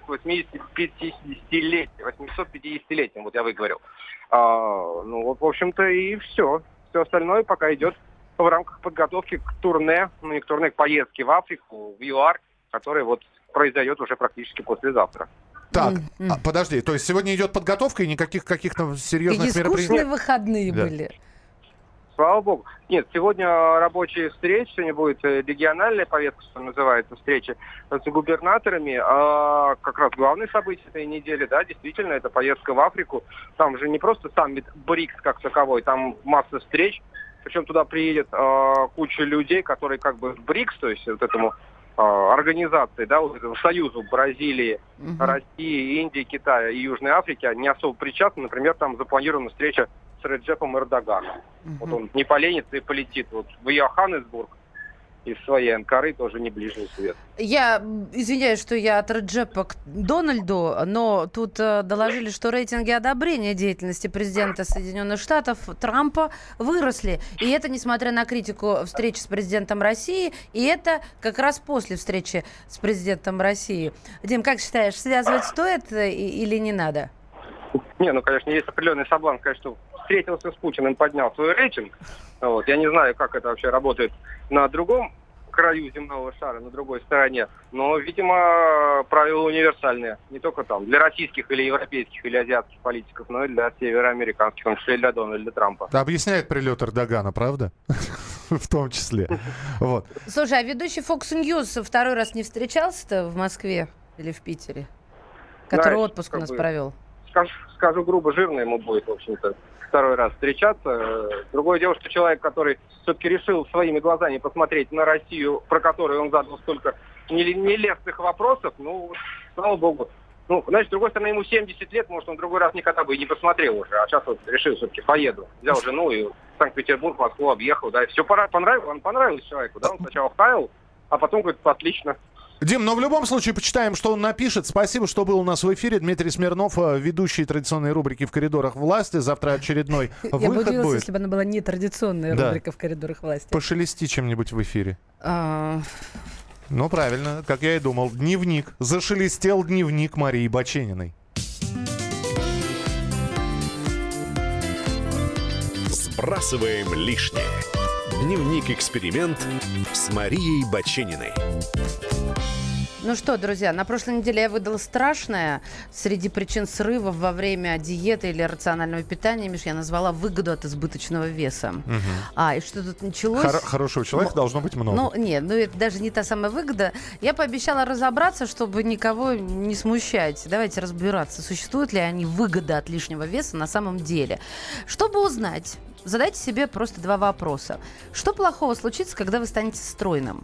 850-летием, вот я выговорил. В общем-то, и все. Все остальное пока идет в рамках подготовки к турне, ну не к турне, к поездке в Африку, в ЮАР, который вот произойдет уже практически послезавтра. Так, подожди, то есть сегодня идет подготовка и никаких каких-то серьезных Какие мероприятий? скучные выходные были. Слава богу. Нет, сегодня рабочие встречи, сегодня будет региональная повестка, что называется, встречи с губернаторами. А как раз главное событие этой недели, да, действительно, это поездка в Африку. Там же не просто саммит БРИКС как таковой, там масса встреч. Причем туда приедет куча людей, которые как бы в БРИКС, то есть вот этому организации, да, вот этому союзу Бразилии, России, Индии, Китая и Южной Африки, не особо причастны. Например, там запланирована встреча с Реджепом Эрдоганом. Вот он не поленится и полетит вот в Йоханнесбург из своей Анкары, тоже не ближний свет. Я извиняюсь, что я от Реджепа к Дональду, но тут доложили, что рейтинги одобрения деятельности президента Соединенных Штатов Трампа выросли. И это несмотря на критику встречи с президентом России, и это как раз после встречи с президентом России. Дим, как считаешь, связывать стоит или не надо? Не, ну, конечно, есть определенный соблазн, сказать, что встретился с Путиным, поднял свой рейтинг. Вот. Я не знаю, как это вообще работает на другом краю земного шара, на другой стороне. Но, видимо, правила универсальные. Не только там для российских или европейских или азиатских политиков, но и для североамериканских, в том числе и для Дональда Трампа. Объясняет прилет Эрдогана, правда? В том числе. Вот. Слушай, а ведущий Fox News второй раз не встречался-то в Москве или в Питере? Который отпуск у нас провел. Скажу грубо, жирно ему будет, в общем-то, второй раз встречаться. Другое дело, что человек, который все-таки решил своими глазами посмотреть на Россию, про которую он задал столько нелестных вопросов, ну, слава богу. Ну, значит, с другой стороны, ему 70 лет, может, он в другой раз никогда бы и не посмотрел уже. А сейчас вот решил все-таки поеду. Взял жену и Санкт-Петербург, Москву объехал, да, и все понравилось человеку, да, он сначала втаял, а потом говорит, отлично. Дим, но в любом случае почитаем, что он напишет. Спасибо, что был у нас в эфире. Дмитрий Смирнов, ведущий традиционной рубрики «В коридорах власти». Завтра очередной выход будет. Я бы удивилась, если бы она была не традиционная рубрика «В коридорах власти». Пошелести чем-нибудь в эфире. Ну, правильно, как я и думал. Дневник. Зашелестел дневник Марии Бачениной. Сбрасываем лишнее. Дневник-эксперимент с Марией Бачениной. Ну что, друзья, на прошлой неделе я выдала страшное. Среди причин срывов во время диеты или рационального питания, Миш, я назвала выгоду от избыточного веса. И что тут началось? Хорошего человека должно быть много. Ну, нет, это даже не та самая выгода. Я пообещала разобраться, чтобы никого не смущать. Давайте разбираться, существуют ли они выгоды от лишнего веса на самом деле. Чтобы узнать, задайте себе просто два вопроса. Что плохого случится, когда вы станете стройным?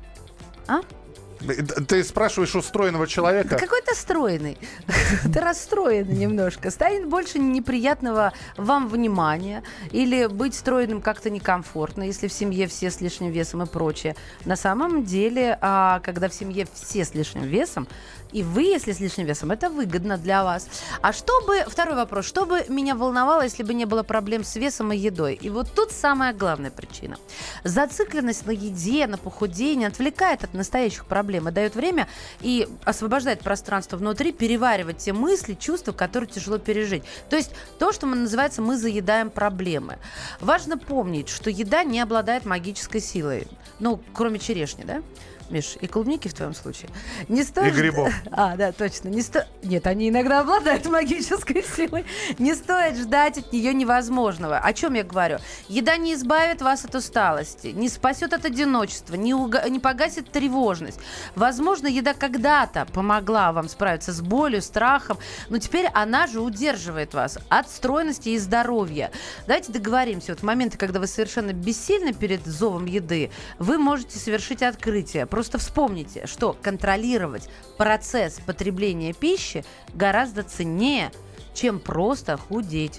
Ты спрашиваешь у стройного человека? Да какой ты стройный? Ты расстроенный немножко. Станет больше неприятного вам внимания. Или быть стройным как-то некомфортно, если в семье все с лишним весом и прочее. На самом деле, когда в семье все с лишним весом, и вы, если с лишним весом, это выгодно для вас. Второй вопрос. Что бы меня волновало, если бы не было проблем с весом и едой? И вот тут самая главная причина. Зацикленность на еде, на похудении отвлекает от настоящих проблем и дает время и освобождает пространство внутри переваривать те мысли, чувства, которые тяжело пережить. То есть то, что называется «мы заедаем проблемы». Важно помнить, что еда не обладает магической силой. Ну, кроме черешни, да? Миш, и клубники в твоем случае. Не стоит... И грибов. Да, точно. Нет, они иногда обладают магической силой. Не стоит ждать от нее невозможного. О чем я говорю? Еда не избавит вас от усталости, не спасет от одиночества, не погасит тревожность. Возможно, еда когда-то помогла вам справиться с болью, страхом, но теперь она же удерживает вас от стройности и здоровья. Давайте договоримся. Вот в моменты, когда вы совершенно бессильны перед зовом еды, вы можете совершить открытие. Просто вспомните, что контролировать процесс потребления пищи гораздо ценнее, чем просто худеть.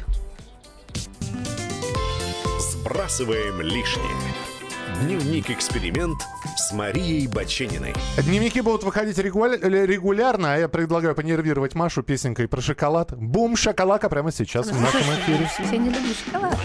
Сбрасываем лишнее. Дневник-эксперимент с Марией Бачениной. Дневники будут выходить регулярно, а я предлагаю понервировать Машу песенкой про шоколад. Бум, шоколадка прямо сейчас в нашем эфире. Я не люблю шоколад.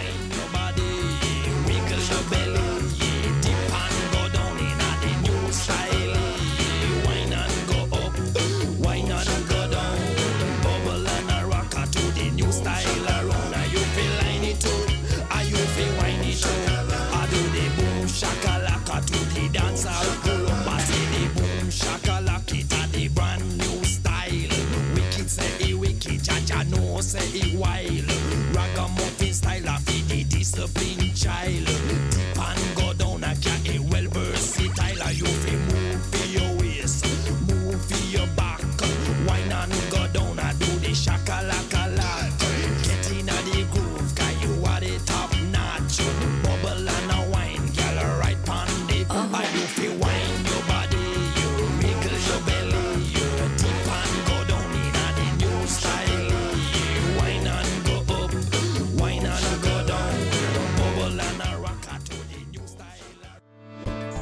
I do the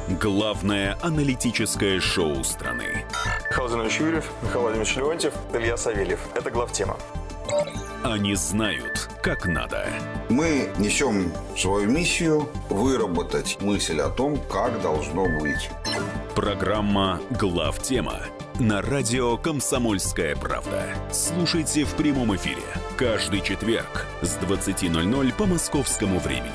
Главное аналитическое шоу страны. Михаил Владимирович Юрьев, Михаил Владимирович Леонтьев, Илья Савельев. Это главтема. Они знают, как надо. Мы несем свою миссию выработать мысль о том, как должно быть. Программа «Главтема» на радио «Комсомольская правда». Слушайте в прямом эфире каждый четверг с 20:00 по московскому времени.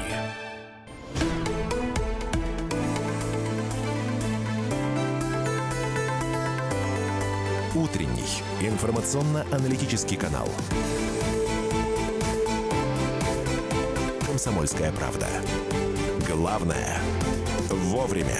Утренний информационно-аналитический канал. «Комсомольская правда». Главное – вовремя.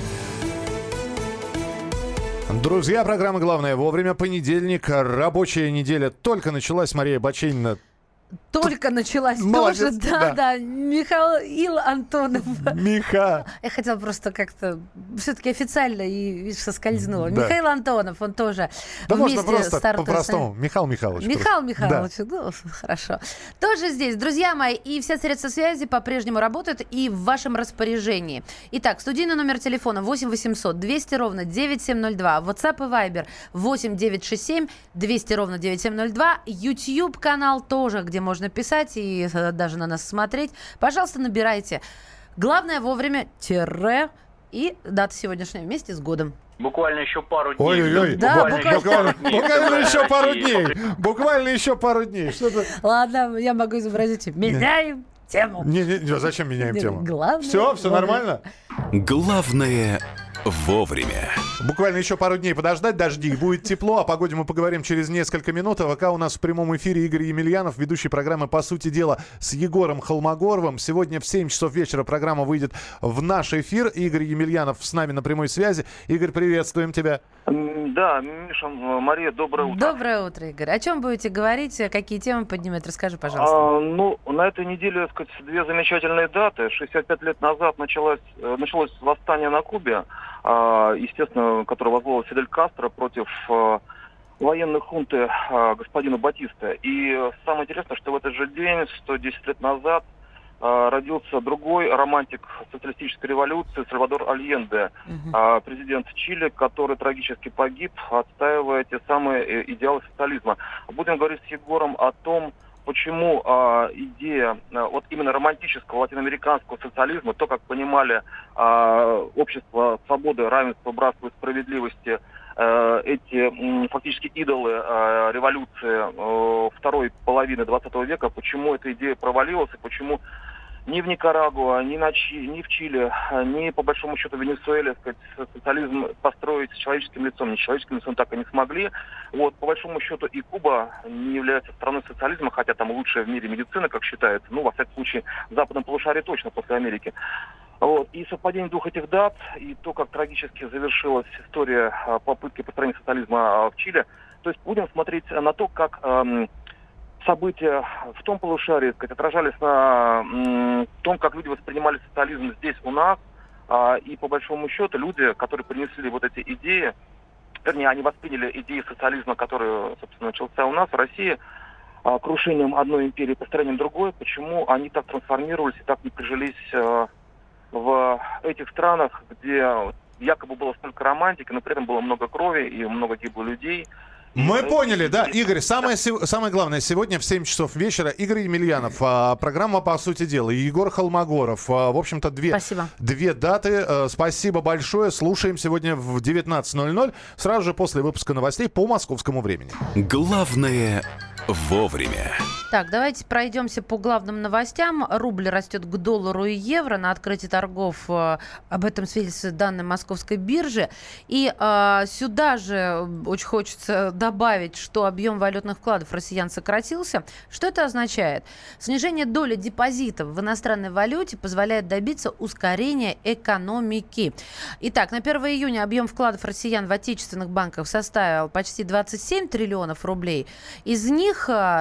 Друзья, программа «Главное вовремя». Понедельник, рабочая неделя только началась. Мария Баченина только началась. Молодец, тоже. Да. Михаил Антонов. Миха. Я хотела просто как-то все-таки официально и, видишь, соскользнула. Да. Михаил Антонов, он тоже да вместе можно просто стартует. по-простому. Михаил Михайлович. Михаил Михайлович, да. Ну, хорошо. Тоже здесь, друзья мои, и все средства связи по-прежнему работают и в вашем распоряжении. Итак, студийный номер телефона 8 800 200 ровно 9702. WhatsApp и Viber 8 967 200 ровно 9702. YouTube-канал тоже, где можно писать и даже на нас смотреть. Пожалуйста, набирайте. Главное вовремя тире и дата сегодняшняя вместе с годом. Буквально еще пару дней. Ой-ой-ой, да, буквально еще пару дней. Буквально еще пару дней. Что-то... Ладно, я могу изобразить. Меняем тему. Не, зачем меняем тему? Главное, все нормально? Главное вовремя. Буквально еще пару дней подождать, дожди, будет тепло. О погоде мы поговорим через несколько минут. А пока у нас в прямом эфире Игорь Емельянов, ведущий программы «По сути дела» с Егором Холмогоровым. Сегодня в 7 часов вечера программа выйдет в наш эфир. Игорь Емельянов с нами на прямой связи. Игорь, приветствуем тебя. Да, Миша, Мария, доброе утро. Доброе утро, Игорь. О чем будете говорить? Какие темы поднимать? Расскажи, пожалуйста. На этой неделе, так сказать, две замечательные даты. 65 лет назад началось восстание на Кубе, естественно, которое возглавил Фидель Кастро против военной хунты господина Батиста. И самое интересное, что в этот же день, 110 лет назад, родился другой романтик социалистической революции Сальвадор Альенде, президент Чили, который трагически погиб, отстаивая те самые идеалы социализма. Будем говорить с Егором о том, почему идея вот именно романтического латиноамериканского социализма, то, как понимали общество свободы, равенства, братства и справедливости, эти фактически идолы революции второй половины 20 века, почему эта идея провалилась и почему ни в Никарагуа, ни в Чили, ни, по большому счету, в Венесуэле, сказать, социализм построить с человеческим лицом, не с человеческим лицом так и не смогли. Вот, по большому счету, и Куба не является страной социализма, хотя там лучшая в мире медицина, как считается, во всяком случае, в западном полушарии точно, после Америки. Вот. И совпадение двух этих дат, и то, как трагически завершилась история попытки построения социализма в Чили, то есть будем смотреть на то, как события в том полушарии, так сказать, отражались на том, как люди воспринимали социализм здесь у нас, и по большому счету люди, которые принесли вот эти идеи, вернее, они восприняли идеи социализма, который, собственно, начался у нас в России, крушением одной империи, построением другой, почему они так трансформировались и так не прижились в этих странах, где якобы было столько романтики, но при этом было много крови и много гибло людей. Мы поняли, да, Игорь. Самое главное, сегодня в 7 часов вечера Игорь Емельянов, программа «По сути дела», и Егор Холмогоров. В общем-то, две даты. Спасибо большое. Слушаем сегодня в 19:00, сразу же после выпуска новостей по московскому времени. Главное вовремя. Так, давайте пройдемся по главным новостям. Рубль растет к доллару и евро. На открытии торгов об этом свидетельствуют данные Московской биржи. И сюда же очень хочется добавить, что объем валютных вкладов россиян сократился. Что это означает? Снижение доли депозитов в иностранной валюте позволяет добиться ускорения экономики. Итак, на 1 июня объем вкладов россиян в отечественных банках составил почти 27 триллионов рублей. Из них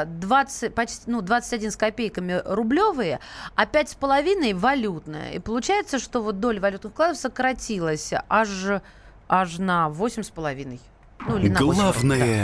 21 с копейками рублевые, а 5,5 валютные. И получается, что вот доля валютных вкладов сократилась аж на 8,5. Главное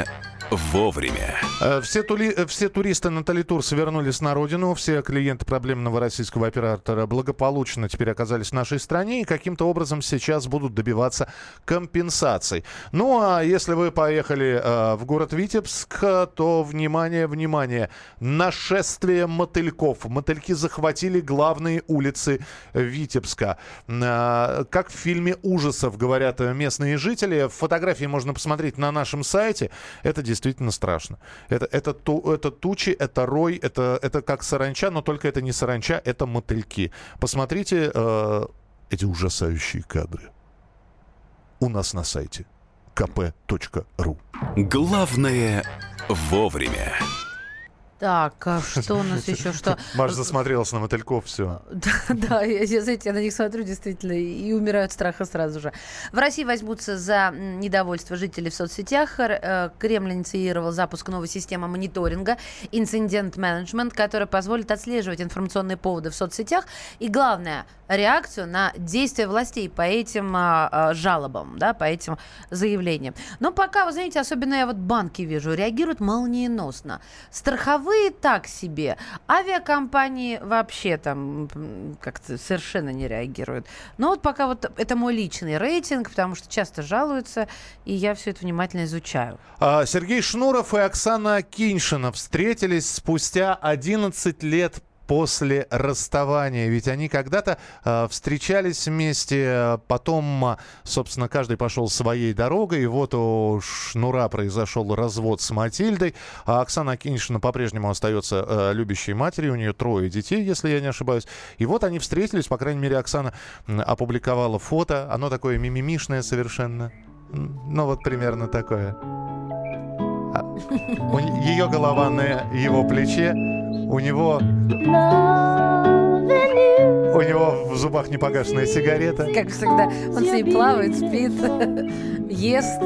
вовремя. Все туристы Натали Турс вернулись на родину. Все клиенты проблемного российского оператора благополучно теперь оказались в нашей стране и каким-то образом сейчас будут добиваться компенсаций. Ну, а если вы поехали в город Витебск, то, внимание, нашествие мотыльков. Мотыльки захватили главные улицы Витебска. Как в фильме ужасов, говорят местные жители. Фотографии можно посмотреть на нашем сайте. Это действительно страшно. Это тучи, это рой, это как саранча, но только это не саранча, это мотыльки. Посмотрите эти ужасающие кадры. У нас на сайте kp.ru. Главное вовремя. Так, а что у нас еще? Что? Маша засмотрелась на мотыльков, все. Да, я на них смотрю действительно и умираю от страха сразу же. В России возьмутся за недовольство жителей в соцсетях. Кремль инициировал запуск новой системы мониторинга Incident Management, которая позволит отслеживать информационные поводы в соцсетях и, главное, реакцию на действия властей по этим жалобам, да, по этим заявлениям. Но пока, вы знаете, особенно я вот банки вижу, реагируют молниеносно. Страховые так себе. Авиакомпании вообще там как-то совершенно не реагируют. Но вот пока вот это мой личный рейтинг, потому что часто жалуются, и я все это внимательно изучаю. Сергей Шнуров и Оксана Киньшина встретились спустя 11 лет после расставания. Ведь они когда-то встречались вместе, потом, собственно, каждый пошел своей дорогой. И вот у Шнура произошел развод с Матильдой. А Оксана Киньшина по-прежнему остается любящей матерью. У нее 3 детей, если я не ошибаюсь. И вот они встретились. По крайней мере, Оксана опубликовала фото. Оно такое мимимишное совершенно. Ну, вот примерно такое. Ее голова на его плече. У него в зубах непогашенная сигарета. Как всегда, он с ней плавает, спит, ест.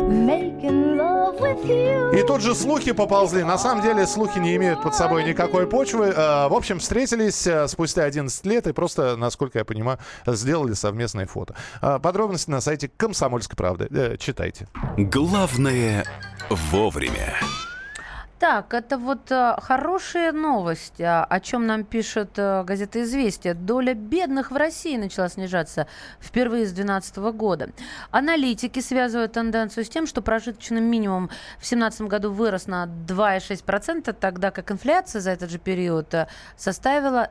И тут же слухи поползли. На самом деле слухи не имеют под собой никакой почвы. В общем, встретились спустя 11 лет и просто, насколько я понимаю, сделали совместное фото. Подробности на сайте «Комсомольской правды». Читайте. Главное вовремя. Так, это вот хорошая новость, о чем нам пишет газета «Известия». Доля бедных в России начала снижаться впервые с 2012 года. Аналитики связывают тенденцию с тем, что прожиточный минимум в 2017 году вырос на 2,6%, тогда как инфляция за этот же период составила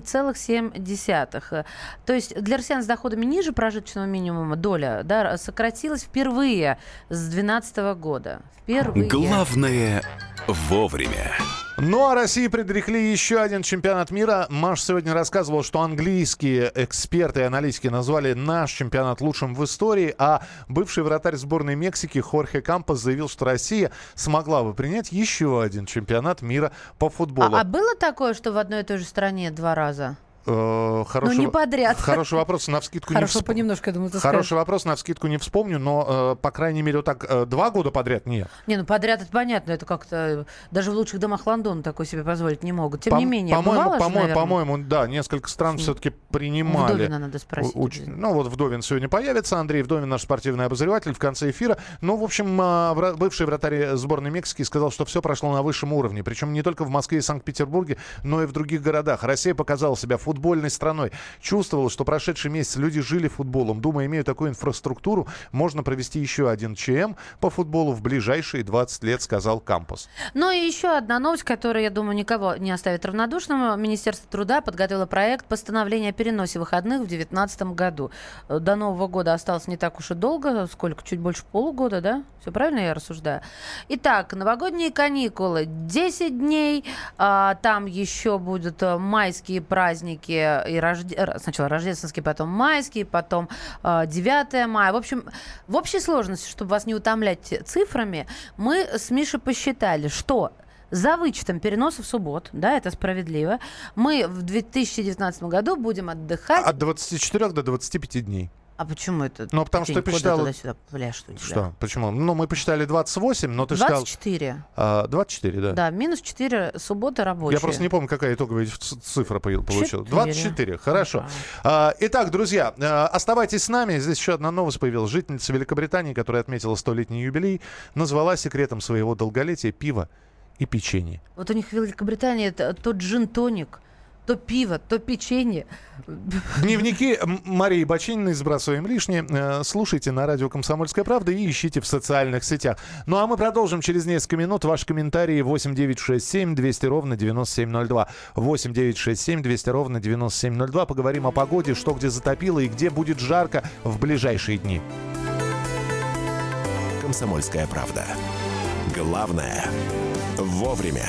3,7%. То есть для россиян с доходами ниже прожиточного минимума доля сократилась впервые с 2012 года. Впервые. Главное вовремя. Ну, а России предрекли еще один чемпионат мира. Маша сегодня рассказывала, что английские эксперты и аналитики назвали наш чемпионат лучшим в истории, а бывший вратарь сборной Мексики Хорхе Кампос заявил, что Россия смогла бы принять еще один чемпионат мира по футболу. А было такое, что в одной и той же стране 2 раза? Не подряд. Хороший вопрос, навскидку не вспомню. Понемножку, я думаю, ты Хороший скажешь. Вопрос, навскидку не вспомню, но, по крайней мере, вот так 2 года подряд нет. Не, ну подряд это понятно, это как-то даже в лучших домах Лондона такое себе позволить не могут. Тем не менее, бывало же, наверное? По-моему, да, несколько стран все-таки принимали. Вдовина надо спросить. Ну вот Вдовин сегодня появится, Андрей Вдовин, наш спортивный обозреватель, в конце эфира. Ну, в общем, бывший вратарь сборной Мексики сказал, что все прошло на высшем уровне, причем не только в Москве и Санкт-Петербурге, но и в других городах. Россия показала себя футбольной страной. Чувствовала, что прошедший месяц люди жили футболом. Думаю, имея такую инфраструктуру, можно провести еще один ЧМ по футболу в ближайшие 20 лет, сказал Кампос. Ну и еще одна новость, которая, я думаю, никого не оставит равнодушным. Министерство труда подготовило проект постановления о переносе выходных в 2019 году. До Нового года осталось не так уж и долго. Сколько? Чуть больше полугода, да? Все правильно я рассуждаю? Итак, новогодние каникулы. 10 дней. Там еще будут майские праздники и сначала рождественские, потом майские, потом 9 мая. В общем, в общей сложности, чтобы вас не утомлять цифрами, мы с Мишей посчитали, что за вычетом переносов суббот, да, это справедливо, мы в 2019 году будем отдыхать... От 24 до 25 дней. А почему это? Ну, потому что ты посчитала... Туда-сюда пляшут у тебя. Что? Почему? Ну, мы посчитали 28, но ты 24. сказал... 24, да. Да, минус 4 субботы рабочие. Я просто не помню, какая итоговая цифра получилась. 24, хорошо. Итак, друзья, оставайтесь с нами. Здесь еще одна новость появилась. Жительница Великобритании, которая отметила 100-летний юбилей, назвала секретом своего долголетия пиво и печенье. Вот у них в Великобритании это то джин-тоник, то пиво, то печенье. Дневники Марии Бачениной, сбрасываем лишнее. Слушайте на радио «Комсомольская правда» и ищите в социальных сетях. Ну а мы продолжим через несколько минут. Ваши комментарии 8-967-200-97-02. 8-967-200-97-02. Поговорим о погоде, что где затопило и где будет жарко в ближайшие дни. «Комсомольская правда». Главное – вовремя.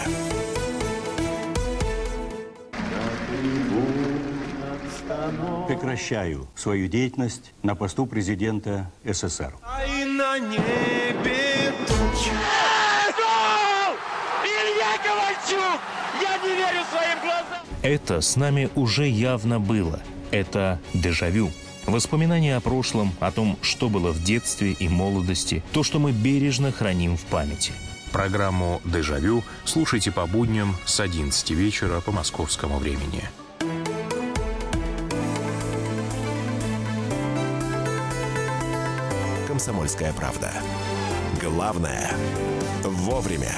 Прекращаю свою деятельность на посту президента СССР. И на небе тучи. Илья Ковальчук! Я не верю своим глазам! Это с нами уже явно было. Это дежавю. Воспоминания о прошлом, о том, что было в детстве и молодости, то, что мы бережно храним в памяти. Программу «Дежавю» слушайте по будням с 11 вечера по московскому времени. «Комсомольская правда». Главное – вовремя.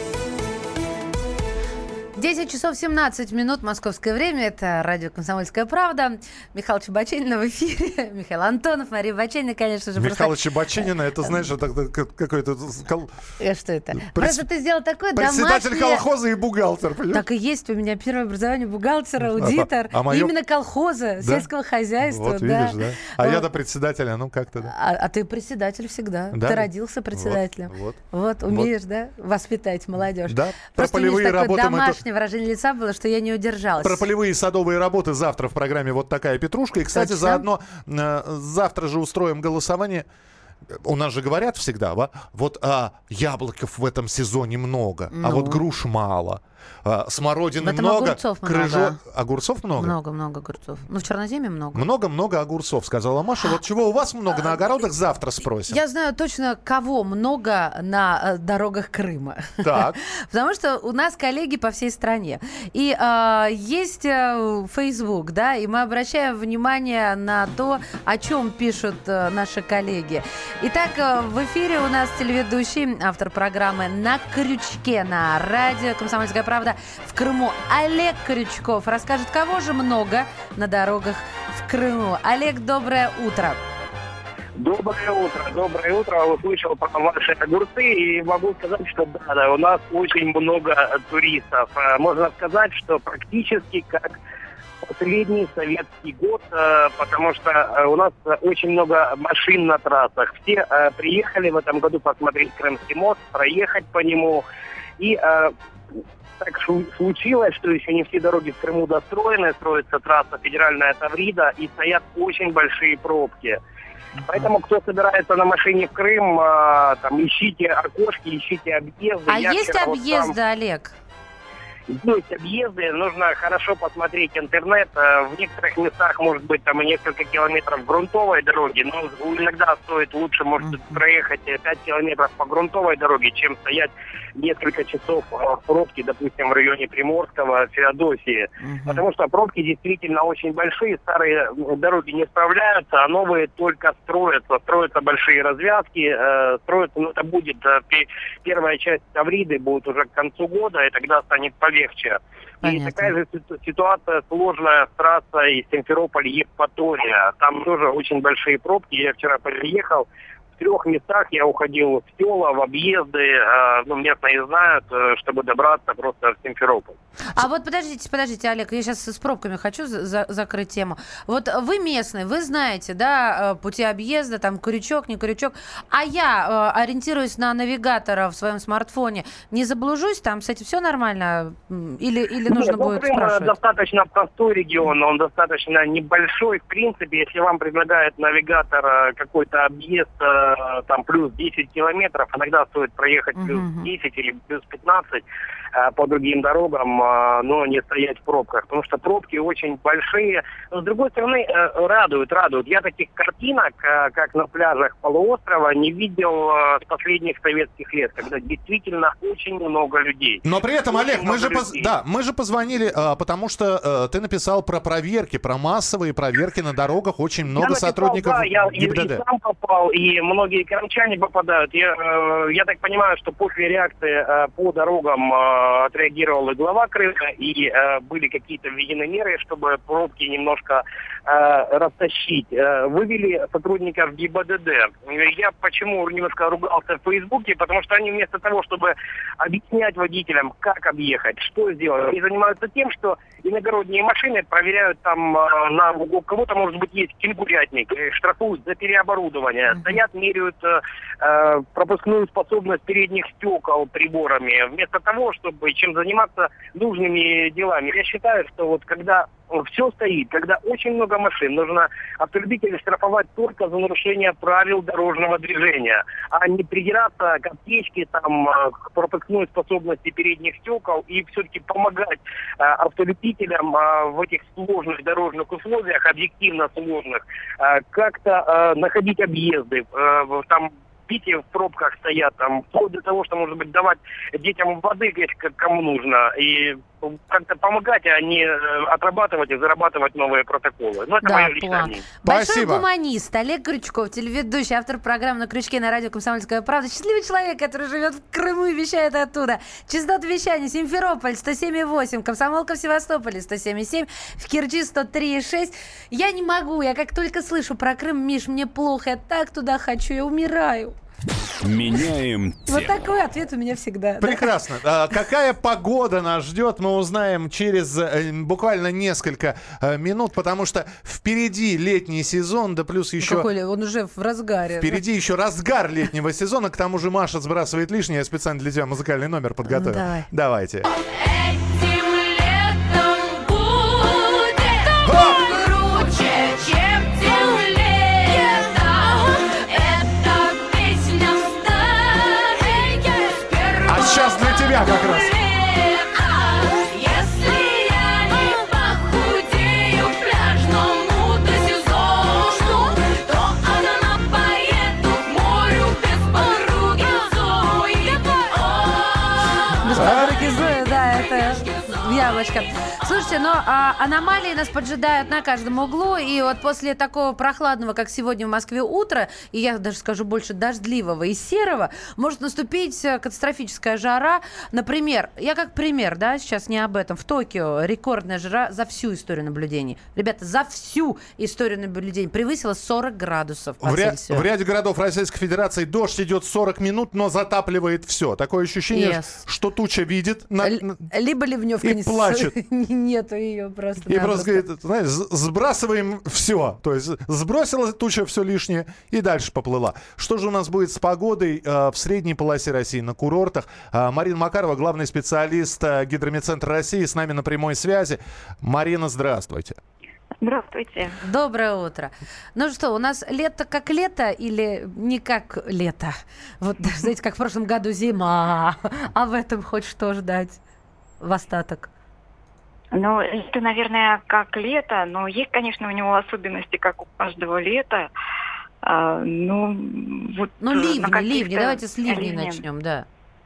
10 часов 17 минут, московское время. Это радио «Комсомольская правда». Михаил Чебаченин в эфире. Михаил Антонов, Мария Баченина, конечно же. Михаил Чебаченина, это, знаешь, это какой-то... Что это? Просто ты сделал такое председатель домашнее... колхоза и бухгалтер, понимаешь? Так и есть. У меня первое образование бухгалтер, аудитор. Именно колхоза, сельского хозяйства. Вот видишь, да? А я-то председателя, ну как-то, да. А ты председатель всегда. Да? Ты родился председателем. Вот. Умеешь, да, воспитать молодежь. Да, про полевые работы домашнее выражение лица было, что я не удержалась. Про полевые садовые работы завтра в программе «Вот такая петрушка». И, кстати, заодно завтра же устроим голосование. У нас же говорят всегда, вот яблоков в этом сезоне много, а вот груш мало. Смородины много, огурцов много. Много огурцов. Ну, в черноземе много. Много огурцов, сказала Маша. Вот чего у вас много на огородах, завтра спросим. Я знаю точно, кого много на дорогах Крыма. Так. Потому что у нас коллеги по всей стране. И есть Facebook, да, и мы обращаем внимание на то, о чем пишут наши коллеги. Итак, в эфире у нас телеведущий, автор программы «На крючке» на радио «Комсомольская правда» в Крыму Олег Крючков расскажет, кого же много на дорогах в Крыму. Олег, доброе утро. Доброе утро. Услышал про ваши огурцы и могу сказать, что да, у нас очень много туристов. Можно сказать, что практически как последний советский год, потому что у нас очень много машин на трассах. Все приехали в этом году посмотреть Крымский мост, проехать по нему. И так случилось, что еще не все дороги в Крыму достроены, строится трасса федеральная Таврида, и стоят очень большие пробки. Поэтому, кто собирается на машине в Крым, там, ищите окошки, ищите объезды. А есть объезды, Олег? Есть объезды, нужно хорошо посмотреть интернет. В некоторых местах может быть там и несколько километров грунтовой дороги, но иногда стоит лучше, может, проехать 5 километров по грунтовой дороге, чем стоять несколько часов в пробке, допустим, в районе Приморского, Феодосии. Потому что пробки действительно очень большие, старые дороги не справляются, а новые только строятся. Строятся большие развязки, строятся, это будет первая часть Тавриды, будет уже к концу года, и тогда станет полегче. Понятно. И такая же ситуация сложная с трассой Симферополь-Евпатория. Там тоже очень большие пробки. Я вчера приехал. В 3 местах я уходил в села, в объезды, местные знают, чтобы добраться просто в Симферополь. А вот подождите, Олег, я сейчас с пробками хочу закрыть тему. Вот вы местный, вы знаете, да, пути объезда, там крючок, не крючок, а я ориентируюсь на навигатора в своем смартфоне, не заблужусь, там с этим все нормально? Или нужно будет спрашивать? Достаточно простой регион, он достаточно небольшой, в принципе, если вам предлагает навигатор какой-то объезд там плюс 10 километров, иногда стоит проехать плюс 10 или плюс 15 по другим дорогам, но не стоять в пробках, потому что пробки очень большие. Но, с другой стороны, радуют. Я таких картинок, как на пляжах полуострова, не видел с последних советских лет, когда действительно очень много людей. Но при этом, Олег, мы же позвонили, потому что ты написал про проверки, про массовые проверки на дорогах, очень много сотрудников ГИБДД. Я сам попал, и многие крымчане попадают. Я так понимаю, что после реакции по дорогам отреагировал и глава Крыма, и были какие-то введены меры, чтобы пробки немножко растащить. Вывели сотрудников ГИБДД. Я почему немножко ругался в Фейсбуке, потому что они вместо того, чтобы объяснять водителям, как объехать, что сделать, они занимаются тем, что иногородние машины проверяют там, у кого-то, может быть, есть кенгурятник, штрафуют за переоборудование, стоят, меряют пропускную способность передних стекол приборами, вместо того, чтобы чем заниматься нужными делами. Я считаю, что вот когда все стоит, когда очень много машин, нужно автолюбителей штрафовать только за нарушение правил дорожного движения, а не придираться к аптечке, там, к пропускной способности передних стекол и все-таки помогать автолюбителям в этих сложных дорожных условиях, объективно сложных, как-то находить объезды, там, дети в пробках стоят, там, вплоть до того, что, может быть, давать детям воды, кому нужно, и как-то помогать, а не отрабатывать и зарабатывать новые протоколы. Ну, это мое личное мнение. Большой гуманист Олег Крючков, телеведущий, автор программы «На крючке» на радио «Комсомольская правда». Счастливый человек, который живет в Крыму и вещает оттуда. Частоты вещания: Симферополь 107,8, Комсомолка в Севастополе 107,7, в Керчи 103,6. Я не могу, я как только слышу про Крым, Миш, мне плохо, я так туда хочу, я умираю. Меняем тему. Вот такой ответ у меня всегда. Прекрасно. Какая погода нас ждет, мы узнаем через буквально несколько минут, потому что впереди летний сезон, да плюс еще... Какой, он уже в разгаре. Впереди еще разгар летнего сезона, к тому же Маша сбрасывает лишнее, я специально для тебя музыкальный номер подготовил. Давайте. Сейчас для тебя как раз. Если я не похудею к пляжному досезону, то одна поеду к морю без подруги Зои. Без подруги Зои, да, это яблочко. Слушайте, но аномалии нас поджидают на каждом углу, и вот после такого прохладного, как сегодня в Москве утро, и я даже скажу больше дождливого и серого, может наступить катастрофическая жара. Например, я как пример, да, сейчас не об этом, в Токио рекордная жара за всю историю наблюдений. Ребята, за всю историю наблюдений превысила 40 градусов по Цельсию. В ряде городов Российской Федерации дождь идет 40 минут, но затапливает все. Такое ощущение, что туча видит. Либо ливневка и плачет. Нету ее просто. И просто говорит, знаешь, сбрасываем все. То есть сбросила туча все лишнее и дальше поплыла. Что же у нас будет с погодой в средней полосе России на курортах? Марина Макарова, главный специалист Гидромедцентра России, с нами на прямой связи. Марина, здравствуйте. Здравствуйте. Доброе утро. Ну что, у нас лето как лето или не как лето? Вот, знаете, как в прошлом году зима, а в этом хоть что ждать в остаток? Ну, это, наверное, как лето, но есть, конечно, у него особенности, как у каждого лета. Ливни, давайте с ливней начнем, да.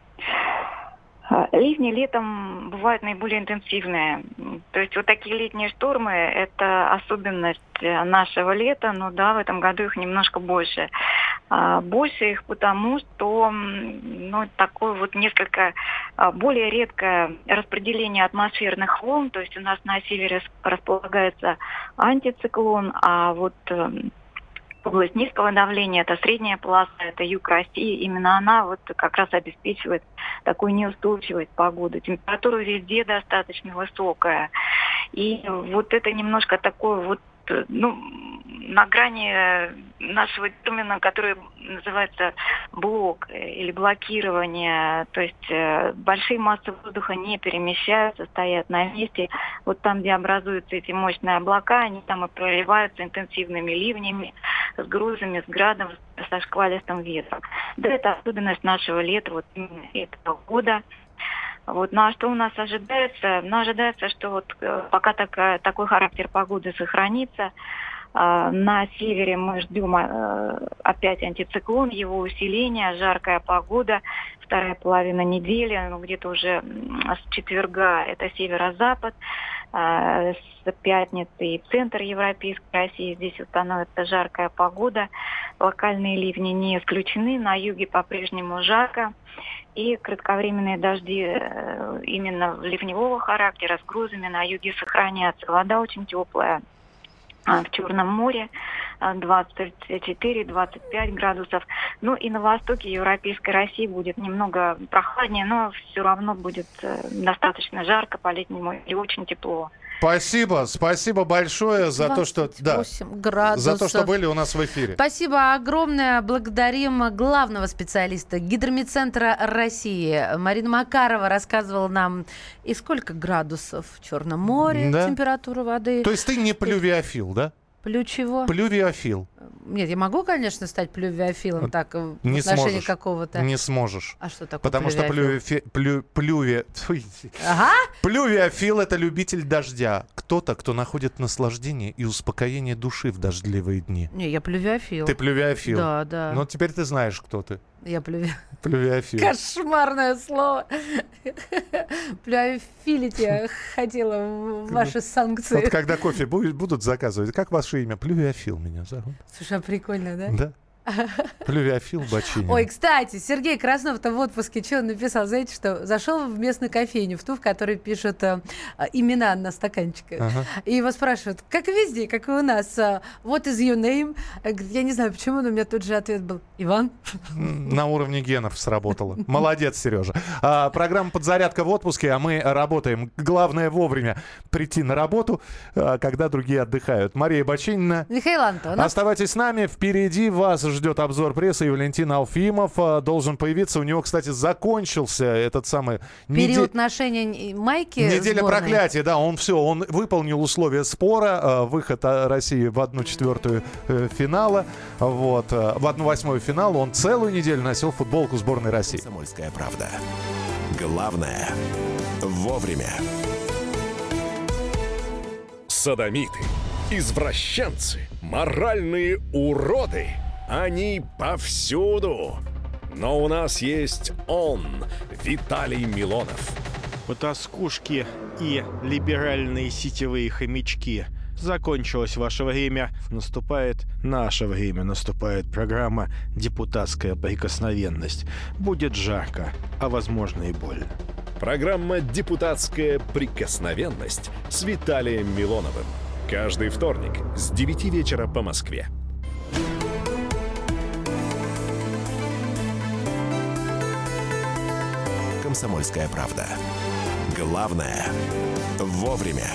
Ливни летом бывают наиболее интенсивные. То есть вот такие летние штормы – это особенность нашего лета, но да, в этом году их немножко больше. Больше их потому, что такое вот несколько более редкое распределение атмосферных волн. То есть у нас на севере располагается антициклон, а вот область низкого давления, это средняя полоса, это юг России, именно она вот как раз обеспечивает такую неустойчивость погоды. Температура везде достаточно высокая. И вот это немножко такое вот, на грани нашего термина, который называется блок или блокирование. То есть большие массы воздуха не перемещаются, стоят на месте. Вот там, где образуются эти мощные облака, они там и проливаются интенсивными ливнями. с грузами, с градом, со шквалистым ветром. Да, это особенность нашего лета, вот именно этого года. Вот. Ну а что у нас ожидается? Ну, ожидается, что вот пока такой характер погоды сохранится, на севере мы ждем опять антициклон, его усиление, жаркая погода, вторая половина недели, ну, где-то уже с четверга это северо-запад, с пятницы и центр Европейской России, здесь установится жаркая погода, локальные ливни не исключены, на юге по-прежнему жарко. И кратковременные дожди именно ливневого характера с грузами на юге сохранятся. Вода очень теплая. В Черном море 24-25 градусов. Ну и на востоке Европейской России будет немного прохладнее, но все равно будет достаточно жарко по-летнему и очень тепло. Спасибо большое за то, что за то, что были у нас в эфире. Спасибо огромное. Благодарим главного специалиста Гидромедцентра России. Марина Макарова рассказывала нам, и сколько градусов в Черном море, температура воды. То есть ты не плювиофил, да? Чего? Плювиофил. Нет, я могу, конечно, стать плювиофилом так в не отношении сможешь. Какого-то. Не сможешь. А что такое Потому плювиофил? что плювиофил — это любитель дождя. Кто-то, кто находит наслаждение и успокоение души в дождливые дни. Не, я плювиофил. Ты плювиофил? Да. Ну, теперь ты знаешь, кто ты. Я плювиофил. Кошмарное слово. Плювиофилить я хотела в ваши санкции. Вот когда кофе будут заказывать, как ваше имя? Плювиофил меня зовут. Слушай, а прикольно, да? Да. Плювиофил Бочинин. Ой, кстати, Сергей Краснов-то в отпуске что он написал? Знаете что? Зашел в местную кофейню, в ту, в которой пишут имена на стаканчиках. И его спрашивают, как везде, как и у нас, what is your name? Я не знаю, почему, но у меня тут же ответ был Иван. На уровне генов сработало. Молодец, Сережа. Программа «Подзарядка» в отпуске, а мы работаем. Главное вовремя прийти на работу, когда другие отдыхают. Мария Бочинина. Михаил Антонов. Оставайтесь с нами. Впереди вас ждет обзор прессы, и Валентин Алфимов должен появиться. У него, кстати, закончился этот самый... период ношения майки неделя сборной. проклятия, да, он выполнил условия спора, выход России в 1/4 финала, вот, в 1/8 финала. Он целую неделю носил футболку сборной России. «Комсомольская правда». Главное – вовремя. Содомиты, извращенцы, моральные уроды. Они повсюду. Но у нас есть он, Виталий Милонов. Потаскушки и либеральные сетевые хомячки. Закончилось ваше время. Наступает наше время. Наступает программа «Депутатская прикосновенность». Будет жарко, а возможно и больно. Программа «Депутатская прикосновенность» с Виталием Милоновым. Каждый вторник с 9 вечера по Москве. «Комсомольская правда». Главное – вовремя.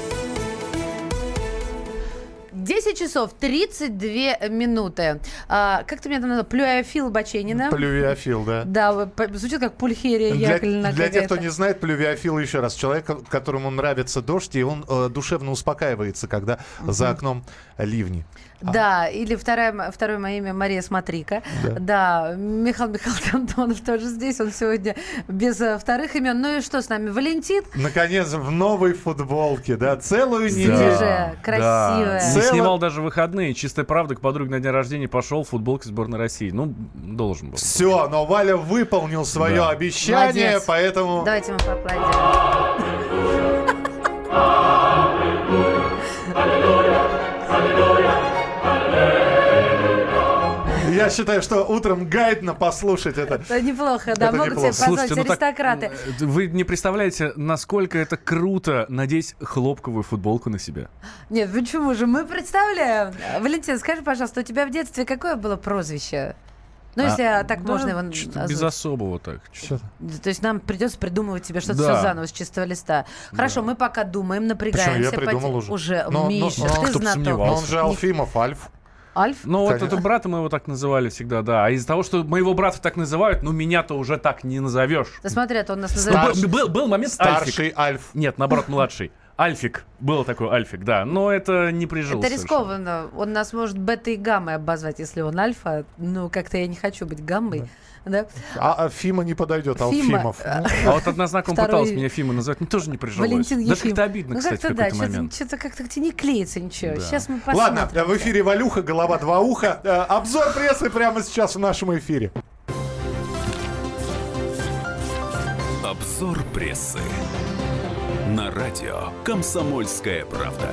10 часов 32 минуты. Как ты меня там назвал? Плювиофил Бочинина. Плювиофил, да. Да, звучит как Пульхерия Яковлевна. Для тех, кто не знает, плювиофил, еще раз, человек, которому нравится дождь, и он душевно успокаивается, когда за окном ливни. Да, или второе мое имя Мария Смотрика. Да, Михаил Антонов тоже здесь. Он сегодня без вторых имен. Ну и что с нами? Валентин? Наконец, в новой футболке, да, целую неделю. Красивая. Не снимал даже выходные. Чистая правда, к подруге на день рождения пошел в футболке сборной России. Ну, должен был. Все, но Валя выполнил свое обещание, молодец. Поэтому... Давайте мы поаплодируем. Я считаю, что утром гайдно послушать это. Это неплохо, да, могут себе позволить аристократы. Вы не представляете, насколько это круто надеть хлопковую футболку на себя. Нет, почему же? Мы представляем. Валентин, скажи, пожалуйста, у тебя в детстве какое было прозвище? Ну, если так можно его назвать. Без особого так. То есть нам придется придумывать тебе что-то все заново с чистого листа. Хорошо, мы пока думаем, напрягаемся. Почему? Я придумал уже. Миша, ты знаток. Но он же Алфимов, Альф. Альф? Ну, вот это брата моего так называли всегда, да. А из-за того, что моего брата так называют, ну, меня-то уже так не назовешь. Да смотри, а то он нас называет... Был момент Старший Альф. Нет, наоборот, младший. Альфик. Был такой Альфик, да. Но это не прижилось. Это рискованно. Он нас может бета и гаммой обозвать, если он альфа. Ну, как-то я не хочу быть гаммой. Да. А Фима не подойдет, Алфимов. А вот однознаком пытался меня Фима назвать, мне тоже не прижилось. Валентин Даже как-то обидно, кстати, в какой-то момент. Что-то как-то не клеится ничего. Да. Сейчас мы посмотрим. Ладно, в эфире Валюха, голова два уха. Обзор прессы прямо сейчас в нашем эфире. Обзор прессы. На радио «Комсомольская правда».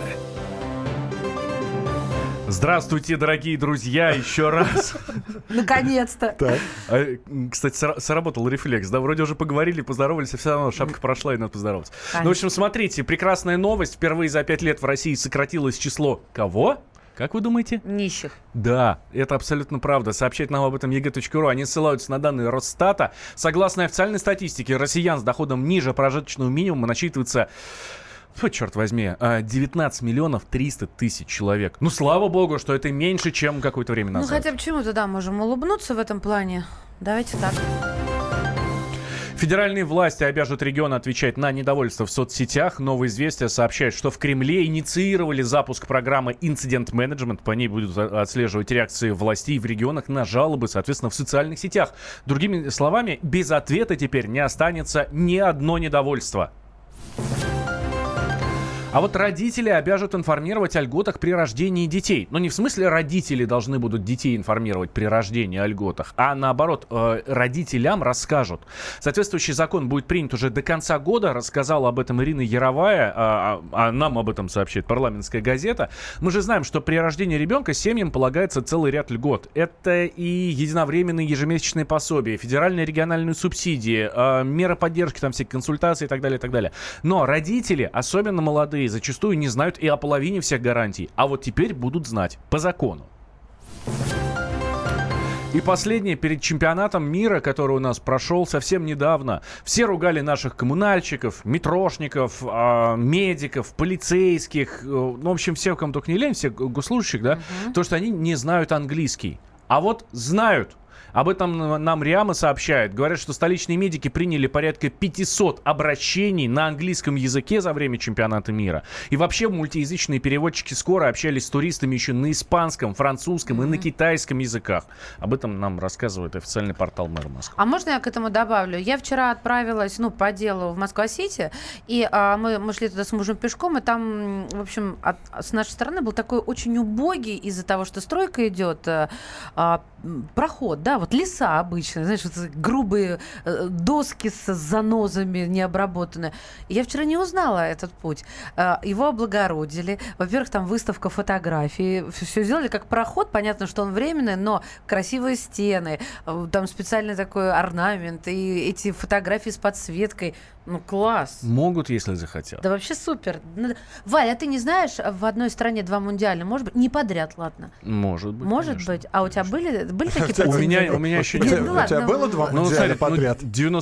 Здравствуйте, дорогие друзья, еще раз. Наконец-то. Кстати, сработал рефлекс. Да, вроде уже поговорили, поздоровались, а все равно шапка прошла, и надо поздороваться. Ну, в общем, смотрите, прекрасная новость. Впервые за 5 лет в России сократилось число кого? Как вы думаете? Нищих. Да, это абсолютно правда. Сообщает нам об этом ЕГЭ.ру. Они ссылаются на данные Росстата. Согласно официальной статистике, россиян с доходом ниже прожиточного минимума насчитывается... Фу, черт возьми, 19 миллионов 300 тысяч человек. Ну, слава богу, что это меньше, чем какое-то время назад. Ну, хотя бы чему-то, да, можем улыбнуться в этом плане. Давайте так. Федеральные власти обяжут регионы отвечать на недовольство в соцсетях. Новое известие сообщает, что в Кремле инициировали запуск программы «Инцидент менеджмент». По ней будут отслеживать реакции властей в регионах на жалобы, соответственно, в социальных сетях. Другими словами, без ответа теперь не останется ни одно недовольство. А вот родители обяжут информировать о льготах при рождении детей. Но не в смысле родители должны будут детей информировать при рождении о льготах, а наоборот, родителям расскажут. Соответствующий закон будет принят уже до конца года. Рассказала об этом Ирина Яровая, а нам об этом сообщает «Парламентская газета». Мы же знаем, что при рождении ребенка семьям полагается целый ряд льгот. Это и единовременные ежемесячные пособия, федеральные и региональные субсидии, меры поддержки, там всякие консультации и так далее, и так далее. Но родители, особенно молодые, зачастую не знают и о половине всех гарантий. А вот теперь будут знать по закону. И последнее, перед чемпионатом мира, который у нас прошел совсем недавно, все ругали наших коммунальщиков, метрошников, медиков, полицейских, ну, в общем, всех, кому только не лень, всех госслужащих, да, то, что они не знают английский. А вот знают. Об этом нам РИА сообщает. Говорят, что столичные медики приняли порядка 500 обращений на английском языке за время чемпионата мира. И вообще мультиязычные переводчики скоро общались с туристами еще на испанском, французском и на китайском языках. Об этом нам рассказывает официальный портал мэра Москвы. А можно я к этому добавлю? Я вчера отправилась, по делу в Москва-Сити, и мы шли туда с мужем пешком, и там, в общем, с нашей стороны был такой очень убогий из-за того, что стройка идет, проход, да, вот леса обычные, знаешь, вот грубые доски с занозами необработанные. Я вчера не узнала этот путь. Его облагородили. Во-первых, там выставка фотографий. Все сделали как проход. Понятно, что он временный, но красивые стены, там специальный такой орнамент, и эти фотографии с подсветкой. Ну, класс. Могут, если захотят. Да вообще супер. Валя, а ты не знаешь, в одной стране 2 мундиаля? Может быть? Не подряд, ладно. Может быть. Может конечно. быть. А у тебя были такие претензии? У меня еще не было. У тебя было 2 мундиаля подряд?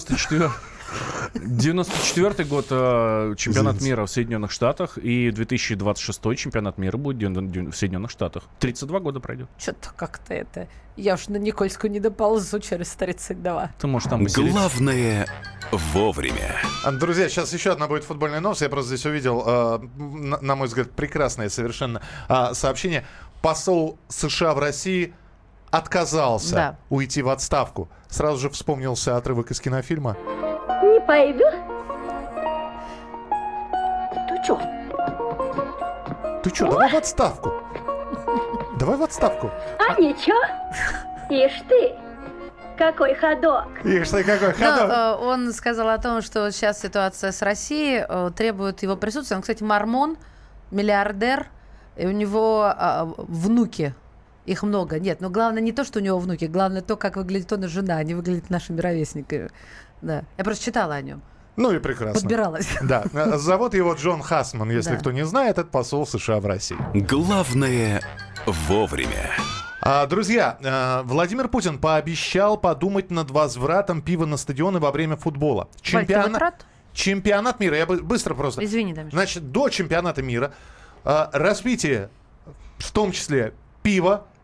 94-й год чемпионат мира в Соединенных Штатах, и 2026 чемпионат мира будет в Соединенных Штатах. 32 года пройдет. Что-то как-то это... Я уж на Никольскую не доползу через 32. Ты можешь там поселиться. Главное вовремя. Друзья, сейчас еще одна будет футбольная новость. Я просто здесь увидел, на мой взгляд, прекрасное совершенно сообщение. Посол США в России отказался уйти в отставку. Сразу же вспомнился отрывок из кинофильма. Не пойду? Ты чё? Ты чё, давай в отставку. Давай в отставку. А ничего. Ишь ты, какой ходок. Ишь ты, какой ходок. Он сказал о том, что сейчас ситуация с Россией требует его присутствия. Он, кстати, мормон, миллиардер, и у него внуки. Их много. Нет, но главное не то, что у него внуки, главное то, как выглядит он и жена. Они выглядят нашими ровесниками. Да. Я просто читала о нем. Ну и прекрасно. Подбиралась. Да. Зовут его Джон Хасман, если кто не знает, это посол США в России. Главное вовремя. Друзья, Владимир Путин пообещал подумать над возвратом пива на стадионы во время футбола. Чемпионат мира. Я быстро просто. Извини, Дамир. Значит, до чемпионата мира распитие, в том числе пиво,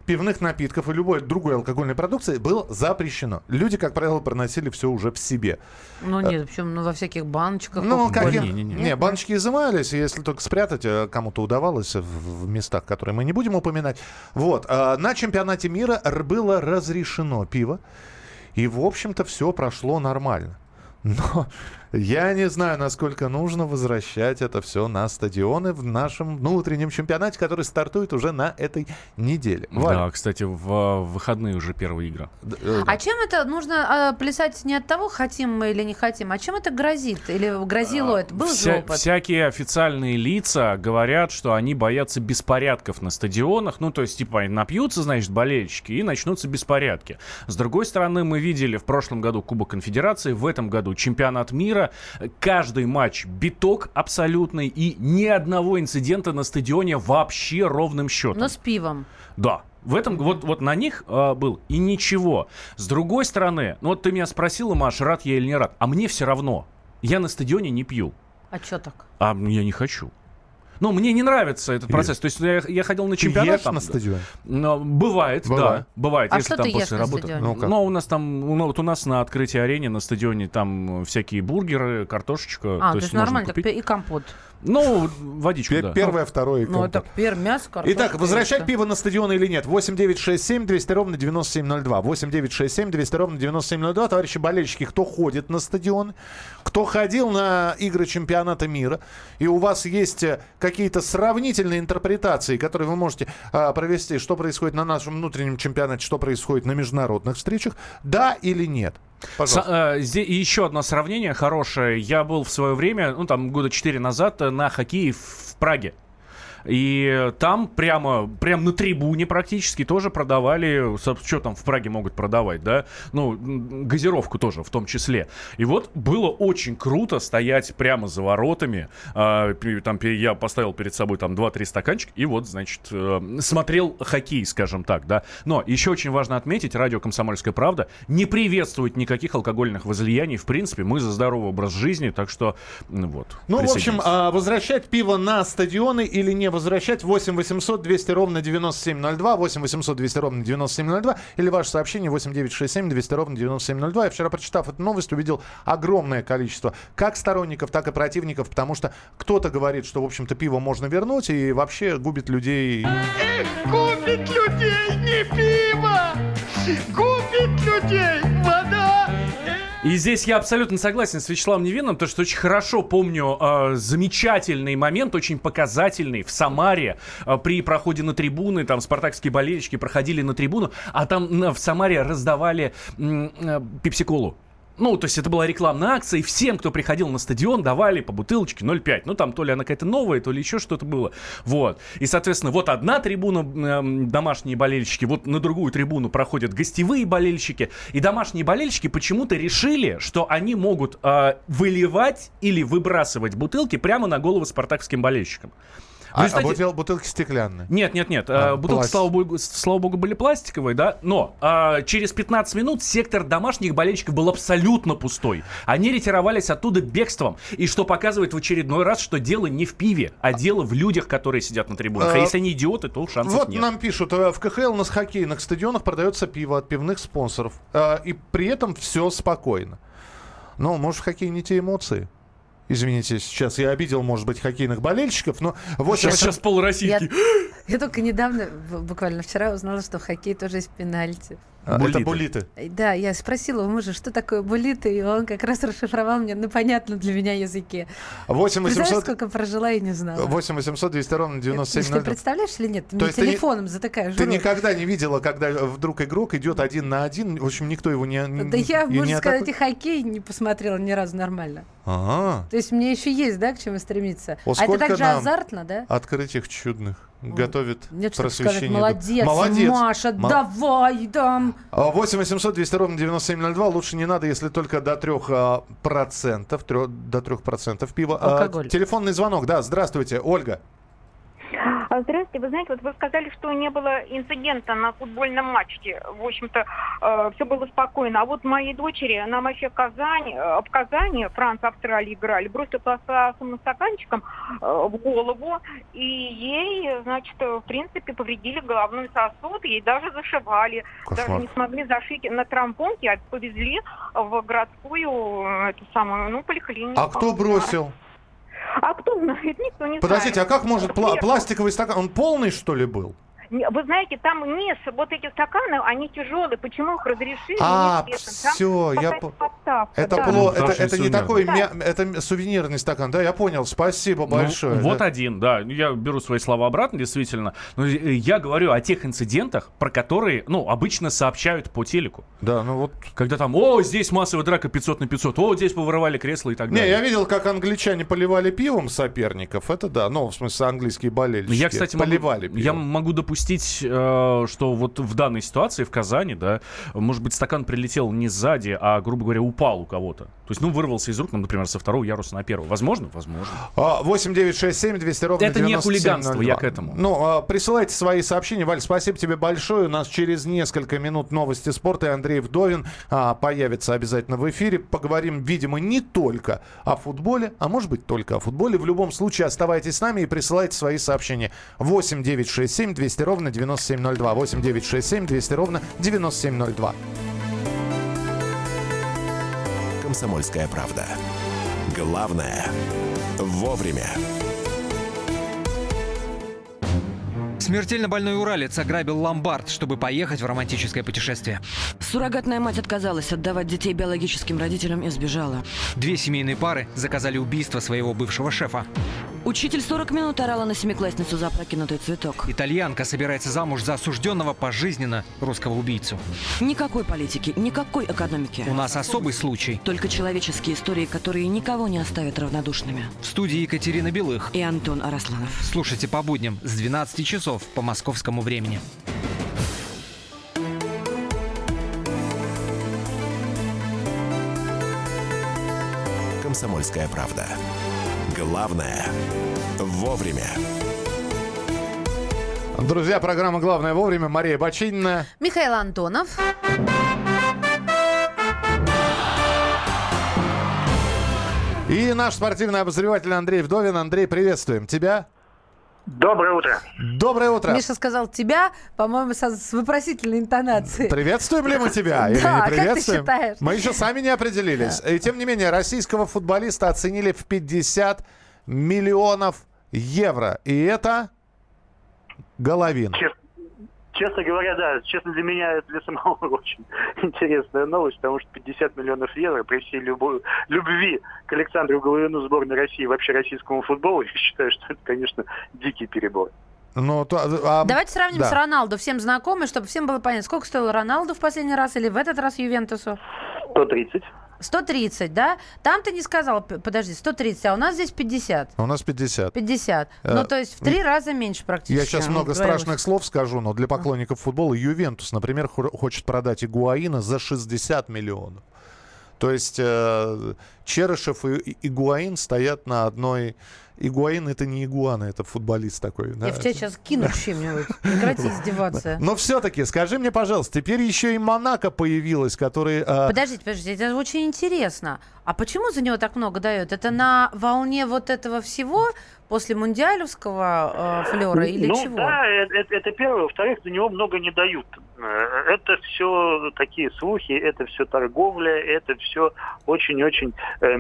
пивных напитков и любой другой алкогольной продукции было запрещено. Люди, как правило, проносили все уже в себе. Ну нет, причем во всяких баночках. Не, баночки изымались, если только спрятать, кому-то удавалось в местах, которые мы не будем упоминать. Вот. На чемпионате мира было разрешено пиво, и, в общем-то, все прошло нормально. Но я не знаю, насколько нужно возвращать это все на стадионы в нашем внутреннем чемпионате, который стартует уже на этой неделе. Валя. Да, кстати, в выходные уже первые игры. А чем это нужно плясать не от того, хотим мы или не хотим, а чем это грозит? Или грозило это? Был же опыт? Всякие официальные лица говорят, что они боятся беспорядков на стадионах. Ну, то есть, типа, напьются, значит, болельщики, и начнутся беспорядки. С другой стороны, мы видели в прошлом году Кубок Конфедерации, в этом году чемпионат мира. Каждый матч биток абсолютный, и ни одного инцидента на стадионе вообще ровным счетом. Но с пивом. Да. В этом вот на них был и ничего. С другой стороны, ну вот ты меня спросила, Маш, рад я или не рад. А мне все равно. Я на стадионе не пью. А что так? А я не хочу. Ну, мне не нравится этот процесс. То есть я ходил на чемпионат. Ты ешь на стадионе? Бывает, да. Бывает, а если что там ты после ешь работы. На стадионе? Ну, у нас там, вот у нас на открытии арены, на стадионе, там всякие бургеры, картошечка. То есть нормально, так и компот. Ну, водичку, да. Первое, второе. Ну, это мясо, картошка. Итак, возвращать пиво на стадион или нет? 8-967-200-97-02. 8-967-200-97-02. Товарищи болельщики, кто ходит на стадион, кто ходил на игры чемпионата мира, и у вас есть какие-то сравнительные интерпретации, которые вы можете провести, что происходит на нашем внутреннем чемпионате, что происходит на международных встречах, да или нет? Еще одно сравнение хорошее. Я был в свое время, ну там года 4 назад, на хоккее в Праге. И там прямо на трибуне практически тоже продавали, что там в Праге могут продавать, да, ну, газировку тоже в том числе. И вот было очень круто стоять прямо за воротами, там я поставил перед собой там 2-3 стаканчика и вот, значит, смотрел хоккей, скажем так, да. Но еще очень важно отметить, радио «Комсомольская правда» не приветствует никаких алкогольных возлияний, в принципе, мы за здоровый образ жизни, так что, вот. Ну, в общем, возвращать пиво на стадионы или не возвращать? 8 800 200 ровно 9702, 8 800 200 ровно 9702, или ваше сообщение 8 967 200 ровно 9702. Я вчера, прочитав эту новость, увидел огромное количество как сторонников, так и противников, потому что кто-то говорит, что, в общем-то, пиво можно вернуть и вообще губит людей. Эх, губит людей не пиво, губит людей вода. И здесь я абсолютно согласен с Вячеславом Невинным, потому что очень хорошо помню замечательный момент, очень показательный в Самаре при проходе на трибуны, там спартакские болельщики проходили на трибуну, а там в Самаре раздавали пепси-колу. Ну, то есть это была рекламная акция, и всем, кто приходил на стадион, давали по бутылочке 0,5. Ну, там то ли она какая-то новая, то ли еще что-то было. Вот. И, соответственно, вот одна трибуна, домашние болельщики, вот на другую трибуну проходят гостевые болельщики. И домашние болельщики почему-то решили, что они могут выливать или выбрасывать бутылки прямо на головы спартакским болельщикам. Бутылки стеклянные? Нет. Бутылки, слава богу, были пластиковые, да. Но через 15 минут сектор домашних болельщиков был абсолютно пустой. Они ретировались оттуда бегством. И что показывает в очередной раз, что дело не в пиве, а дело в людях, которые сидят на трибунах. А если они идиоты, то шансов нет. Вот нам пишут, в КХЛ на хоккейных стадионах продается пиво от пивных спонсоров. И при этом все спокойно. Но, может, в хоккее не те эмоции? Извините, сейчас я обидел, может быть, хоккейных болельщиков, но... Сейчас полуроссийский. Я только недавно, буквально вчера, узнала, что в хоккее тоже есть пенальти. Это буллиты. Да, я спросила у мужа, что такое буллиты, и он как раз расшифровал мне на понятном для меня языке. 8 800... Представляешь, сколько прожила и не знала. 8 800 200 ровно 9702. Ты представляешь или нет? Ты мне телефоном затыкаешь. Ты никогда не видела, когда вдруг игрок идет 1 на 1, в общем, никто его не... Да я, можно сказать, и хоккей не посмотрела ни разу нормально. То есть мне еще есть, да, к чему стремиться. А это так же азартно, да? Открытиях чудных готовит просвещение. Молодец, Маша, давай там. 8 800 200 ровно 9702. Лучше не надо, если только до 3%, до 3% пива. Алкоголь. Телефонный звонок, да, здравствуйте, Ольга. Здравствуйте. Вы знаете, вот вы сказали, что не было инцидента на футбольном матче. В общем-то, все было спокойно. А вот моей дочери на матче в Казани, Франция, Австралия играли, бросила самостаканчиком в голову, и ей, значит, в принципе, повредили головной сосуд, ей даже зашивали. Кошмар. Даже не смогли зашить на травмпункте, а повезли в городскую, поликлинику. А кто бросил? А кто знает? Никто не знает. Подождите, а как может пластиковый стакан? Он полный, что ли, был? Вы знаете, там низ, вот эти стаканы, они тяжелые. Почему их разрешили? Все, это не такой, это сувенирный стакан. Да, я понял. Спасибо большое. Вот один, да. Я беру свои слова обратно, действительно. Но я говорю о тех инцидентах, про которые, обычно сообщают по телеку. Да, вот. Когда там, здесь массовая драка 500 на 500, здесь повырывали кресла и так далее. Не, я видел, как англичане поливали пивом соперников. Это да, в смысле, английские болельщики. Я, кстати, поливали пивом. Я могу допустить, что вот в данной ситуации в Казани, да, может быть, стакан прилетел не сзади, а, грубо говоря, упал у кого-то. То есть, вырвался из рук, например, со второго яруса на первый. Возможно? Возможно. 8-9-6-7, 200 ровно 9702. Это не хулиганство, я к этому. Присылайте свои сообщения. Валь, спасибо тебе большое. У нас через несколько минут новости спорта. И Андрей Вдовин появится обязательно в эфире. Поговорим, видимо, не только о футболе, а может быть, только о футболе. В любом случае, оставайтесь с нами и присылайте свои сообщения. 8-9-6-7, 200 ровно 9702. 8-9-6-7, 200 ровно 9702. «Комсомольская правда». Главное – вовремя. Смертельно больной уралец ограбил ломбард, чтобы поехать в романтическое путешествие. Суррогатная мать отказалась отдавать детей биологическим родителям и сбежала. 2 семейные пары заказали убийство своего бывшего шефа. Учитель 40 минут орала на семиклассницу за опрокинутый цветок. Итальянка собирается замуж за осужденного пожизненно русского убийцу. Никакой политики, никакой экономики. У нас особый случай. Только человеческие истории, которые никого не оставят равнодушными. В студии Екатерина Белых и Антон Арасланов. Слушайте по будням с 12 часов по московскому времени. «Комсомольская правда». Главное – вовремя. Друзья, программа «Главное вовремя». Мария Бачинина. Михаил Антонов. И наш спортивный обозреватель Андрей Вдовин. Андрей, приветствуем тебя. Доброе утро. Доброе утро. Миша сказал тебя, по-моему, с вопросительной интонацией. Приветствуем ли мы тебя или не приветствуем? Как ты считаешь? Мы еще сами не определились. И тем не менее, российского футболиста оценили в 50 миллионов евро. И это Головин. Честно говоря, да. Честно, для меня, для самого очень интересная новость, потому что 50 миллионов евро при всей любви к Александру Головину, сборной России, вообще российскому футболу, я считаю, что это, конечно, дикий перебор. Давайте сравним с Роналдо, всем знакомый, чтобы всем было понятно, сколько стоил Роналду в последний раз или в этот раз Ювентусу? 130. 130, да? Там ты не сказал, подожди, 130, а у нас здесь 50. У нас 50. 50. То есть в 3 раза меньше практически. Я сейчас много страшных слов скажу, но для поклонников футбола Ювентус, например, хочет продать Игуаина за 60 миллионов. То есть Черышев и Игуаин стоят на одной... Игуаин — это не игуана, это футболист такой. Я в тебя сейчас кину чем-нибудь. Прекрати издеваться. Но все-таки, скажи мне, пожалуйста, теперь еще и Монако появилась, который... Подождите, это очень интересно. А почему за него так много дают? Это на волне вот этого всего после мундиалевского флера или чего? Да, это первое. Во-вторых, за него много не дают. Это все такие слухи, это все торговля, это все очень-очень,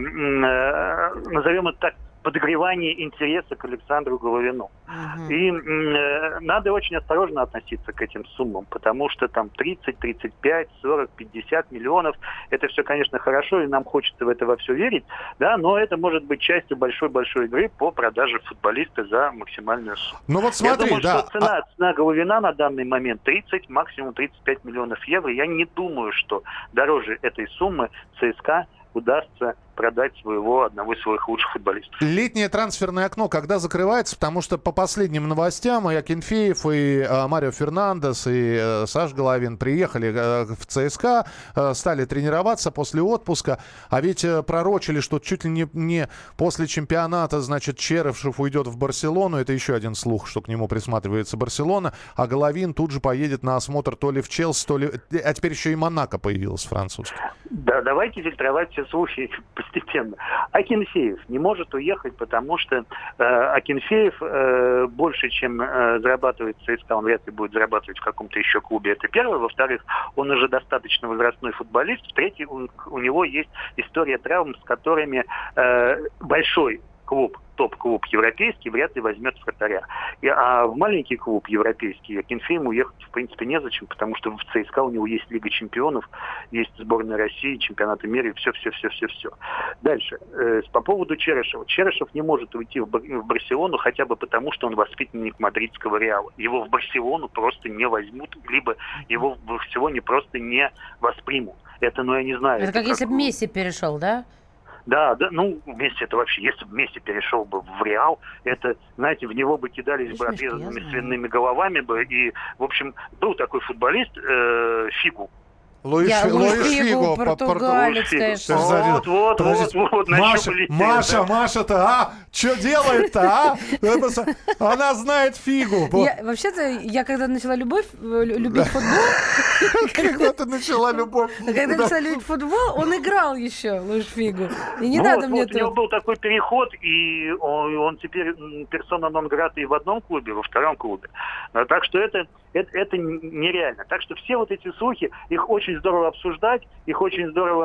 назовем это так, подогревание интереса к Александру Головину. И надо очень осторожно относиться к этим суммам, потому что там 30, 35, 40, 50 миллионов, это все, конечно, хорошо, и нам хочется в это во все верить, да, но это может быть частью большой-большой игры по продаже футболиста за максимальную сумму. Ну вот смотри, я думаю, что цена Головина на данный момент 30, максимум 35 миллионов евро. Я не думаю, что дороже этой суммы ЦСКА удастся продать одного из своих лучших футболистов. Летнее трансферное окно когда закрывается? Потому что по последним новостям и Акинфеев, и Марио Фернандес, и Саш Головин приехали в ЦСКА, стали тренироваться после отпуска, а ведь пророчили, что чуть ли не после чемпионата, значит, Черышев уйдет в Барселону, это еще один слух, что к нему присматривается Барселона, а Головин тут же поедет на осмотр то ли в Челси, то ли... А теперь еще и Монако появилась французская. Да, давайте фильтровать все слухи постепенно. Акинфеев не может уехать, потому что Акинфеев больше, чем зарабатывает в ЦСКА, он вряд ли будет зарабатывать в каком-то еще клубе. Это первое. Во-вторых, он уже достаточно возрастной футболист. В-третьих, у него есть история травм, с которыми большой клуб, топ-клуб европейский, вряд ли возьмет вратаря. А в маленький клуб европейский Акинфееву уехать, в принципе, незачем, потому что в ЦСКА у него есть Лига чемпионов, есть сборная России, чемпионаты мира, и все. Дальше. По поводу Черышева. Черышев не может уйти в Барселону хотя бы потому, что он воспитанник мадридского Реала. Его в Барселону просто не возьмут, либо его в Барселоне просто не воспримут. Это, я не знаю. Это как если бы Месси перешел, да? Да, Месси это вообще, если бы Месси перешел бы в Реал, это, знаете, в него бы кидались бы отрезанными свиными головами бы, и, в общем, был такой футболист Фигу. Луиш Фигу, португалец, конечно. Вот, Маша-то, что делает-то, а? Она знает Фигу. Вообще-то, я когда начала любить футбол... Когда ты начала любовь? Когда начала любить футбол, он играл еще, Луиш Фигу. И не надо мне у него был такой переход, и он теперь персона нон-грата и в одном клубе, и во втором клубе. Так что это нереально. Так что все вот эти слухи, их очень здорово обсуждать, их очень здорово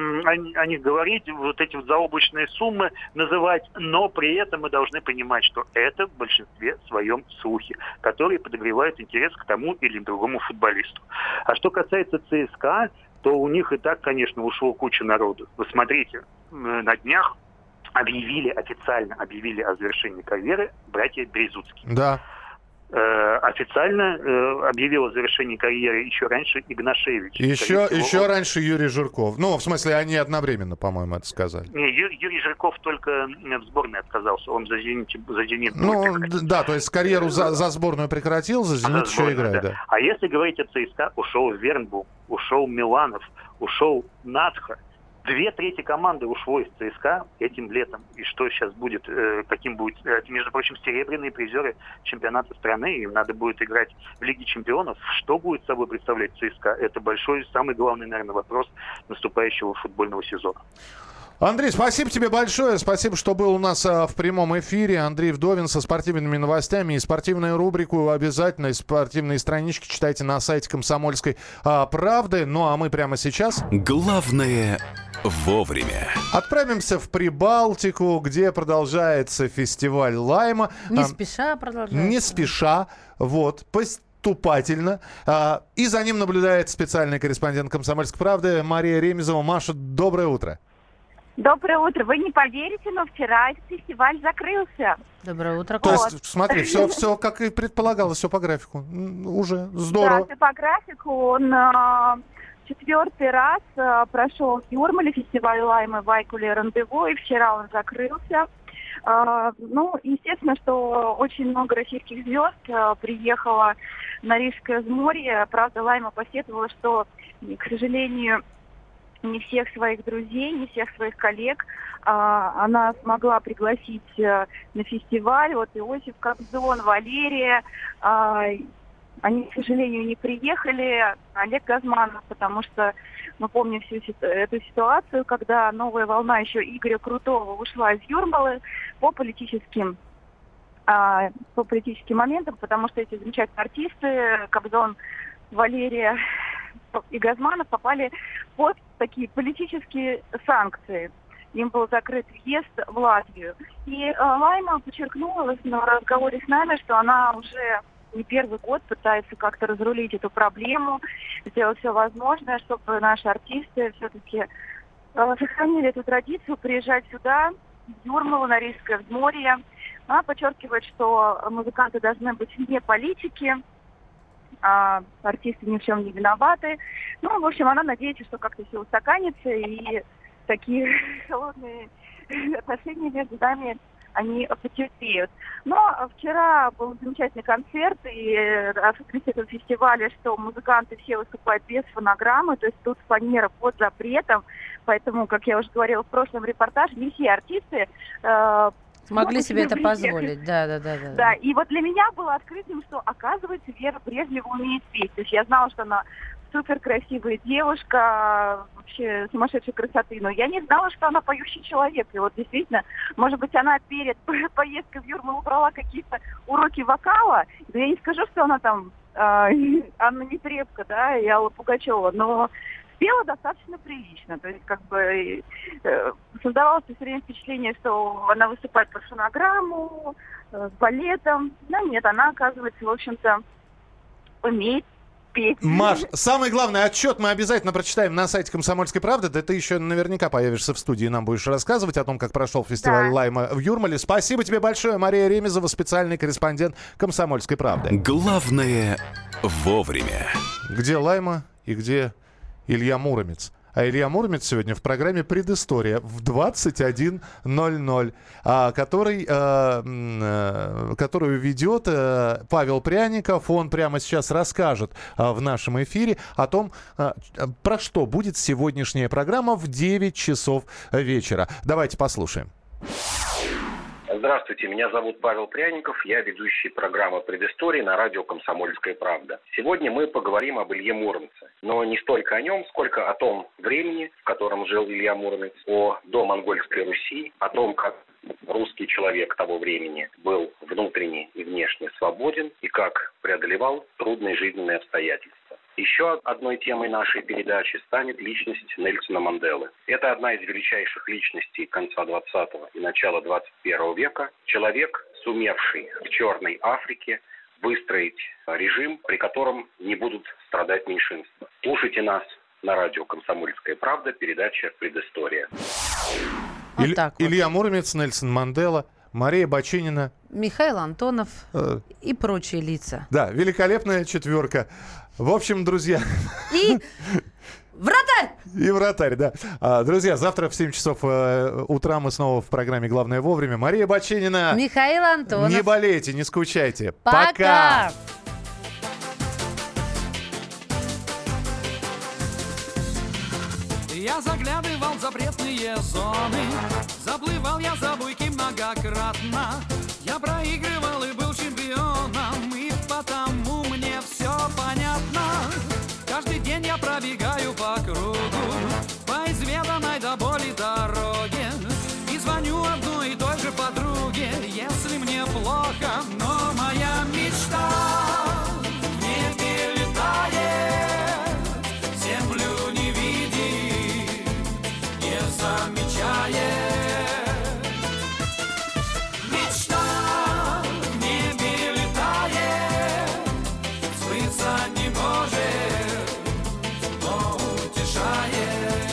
о них говорить, вот эти заоблачные суммы называть, но при этом мы должны понимать, что это в большинстве своем слухи, которые подогревают интерес к тому или другому футболисту. А что касается ЦСКА, то у них и так, конечно, ушло куча народу. Вы смотрите, на днях официально объявили о завершении карьеры братья Березуцкие. Да. Официально объявил о завершении карьеры еще раньше Игнашевич. Еще раньше Юрий Жирков. В смысле, они одновременно, по-моему, это сказали. Не, Юрий Жирков только в сборной отказался. Он за «Зенит» да, то есть карьеру за сборную прекратил, за «Зенит» еще играет. Да. А если говорить о ЦСКА, ушел Вернбул, ушел Миланов, ушел Надха. 2/3 команды ушло из ЦСКА этим летом. И что сейчас будет, каким будет... Между прочим, серебряные призеры чемпионата страны. Им надо будет играть в Лиге чемпионов. Что будет собой представлять ЦСКА? Это большой, самый главный, наверное, вопрос наступающего футбольного сезона. Андрей, спасибо тебе большое. Спасибо, что был у нас в прямом эфире. Андрей Вдовин со спортивными новостями. И спортивную рубрику обязательно, спортивные странички читайте на сайте «Комсомольской правды». Ну, а мы прямо сейчас... Главное вовремя. Отправимся в Прибалтику, где продолжается фестиваль Лайма. Не спеша продолжается. Не спеша, поступательно. И за ним наблюдает специальный корреспондент «Комсомольской правды» Мария Ремезова. Маша, доброе утро. Доброе утро. Вы не поверите, но вчера фестиваль закрылся. Доброе утро. То есть, смотри, все как и предполагалось, все по графику. Уже здорово. Да, все по графику. Он 4-й раз прошел в Юрмале фестиваль Лайма в Айкуле Рандеву, и вчера он закрылся. Естественно, что очень много российских звезд приехало на Рижское взморье. Правда, Лайма посетовала, что, к сожалению, не всех своих друзей, не всех своих коллег она смогла пригласить на фестиваль. Вот Иосиф Кобзон, Валерия, они, к сожалению, не приехали. Олег Газманов, потому что мы помним всю эту ситуацию, когда новая волна еще Игоря Крутого ушла из Юрмалы по политическим моментам, потому что эти замечательные артисты, Кобзон, Валерия и Газманов, попали под такие политические санкции. Им был закрыт въезд в Латвию. И Лайма подчеркнула на разговоре с нами, что она уже не первый год пытается как-то разрулить эту проблему, сделать все возможное, чтобы наши артисты все-таки сохранили эту традицию приезжать сюда, в Юрмалу, на Рижское взморье. Она подчеркивает, что музыканты должны быть не политики, артисты ни в чем не виноваты. В общем, она надеется, что как-то все устаканится, и такие холодные отношения между нами, они потеплеют. Но вчера был замечательный концерт, и особенность этого фестиваля, что музыканты все выступают без фонограммы, то есть тут фанера под запретом, поэтому, как я уже говорила в прошлом репортаже, не все артисты смогли себе это позволить, да. Да, и вот для меня было открытием, что, оказывается, Вера Брежнева умеет петь. То есть я знала, что она супер красивая девушка, вообще сумасшедшей красоты, но я не знала, что она поющий человек. И вот действительно, может быть, она перед поездкой в Юрмалу брала какие-то уроки вокала, да я не скажу, что она там Анна Нетребко, да, и Алла Пугачева, но пела достаточно прилично. То есть, как бы, создавалось все время впечатление, что она выступает под фонограмму, с балетом. Но нет, она, оказывается, в общем-то, умеет петь. Маш, самый главный отчет мы обязательно прочитаем на сайте «Комсомольской правды». Да ты еще наверняка появишься в студии и нам будешь рассказывать о том, как прошел фестиваль Лайма в Юрмале. Спасибо тебе большое, Мария Ремезова, специальный корреспондент «Комсомольской правды». Главное вовремя. Где Лайма и где Илья Муромец? А Илья Муромец сегодня в программе «Предыстория» в 21:00, которую ведет Павел Пряников. Он прямо сейчас расскажет в нашем эфире о том, про что будет сегодняшняя программа в 9 часов вечера. Давайте послушаем. Здравствуйте, меня зовут Павел Пряников, я ведущий программы «Предыстории» на радио «Комсомольская правда». Сегодня мы поговорим об Илье Муромце, но не столько о нем, сколько о том времени, в котором жил Илья Муромец, о домонгольской Руси, о том, как русский человек того времени был внутренне и внешне свободен и как преодолевал трудные жизненные обстоятельства. Еще одной темой нашей передачи станет личность Нельсона Манделы. Это одна из величайших личностей конца 20-го и начала 21 века. Человек, сумевший в Черной Африке выстроить режим, при котором не будут страдать меньшинства. Слушайте нас на радио «Комсомольская правда», передача «Предыстория». Илья Муромец, Нельсон Мандела, Мария Бачинина, Михаил Антонов и прочие лица. Да, великолепная четверка. В общем, друзья... И вратарь! И вратарь, да. Друзья, завтра в 7 часов утра мы снова в программе «Главное вовремя». Мария Бачинина. Михаил Антонов. Не болейте, не скучайте. Пока! Я заглядывал в запретные зоны, заплывал я за буйки многократно. Я проигрывал и был чемпионом, и потому мне все понятно. Каждый день я пробегаю по кругу, по изведанной до боли дороге, и звоню одной и той же подруге, если мне плохо, но моя мечта в небе летает, землю не видит, не замечает. Мечта в небе летает, сбыться не может, но утешает.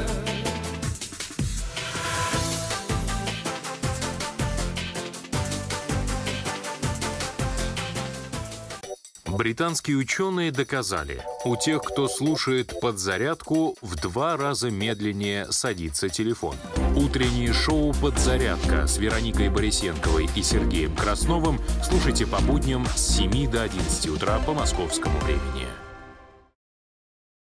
Британские ученые доказали, у тех, кто слушает «Подзарядку», в 2 раза медленнее садится телефон. Утреннее шоу «Подзарядка» с Вероникой Борисенковой и Сергеем Красновым слушайте по будням с 7 до 11 утра по московскому времени.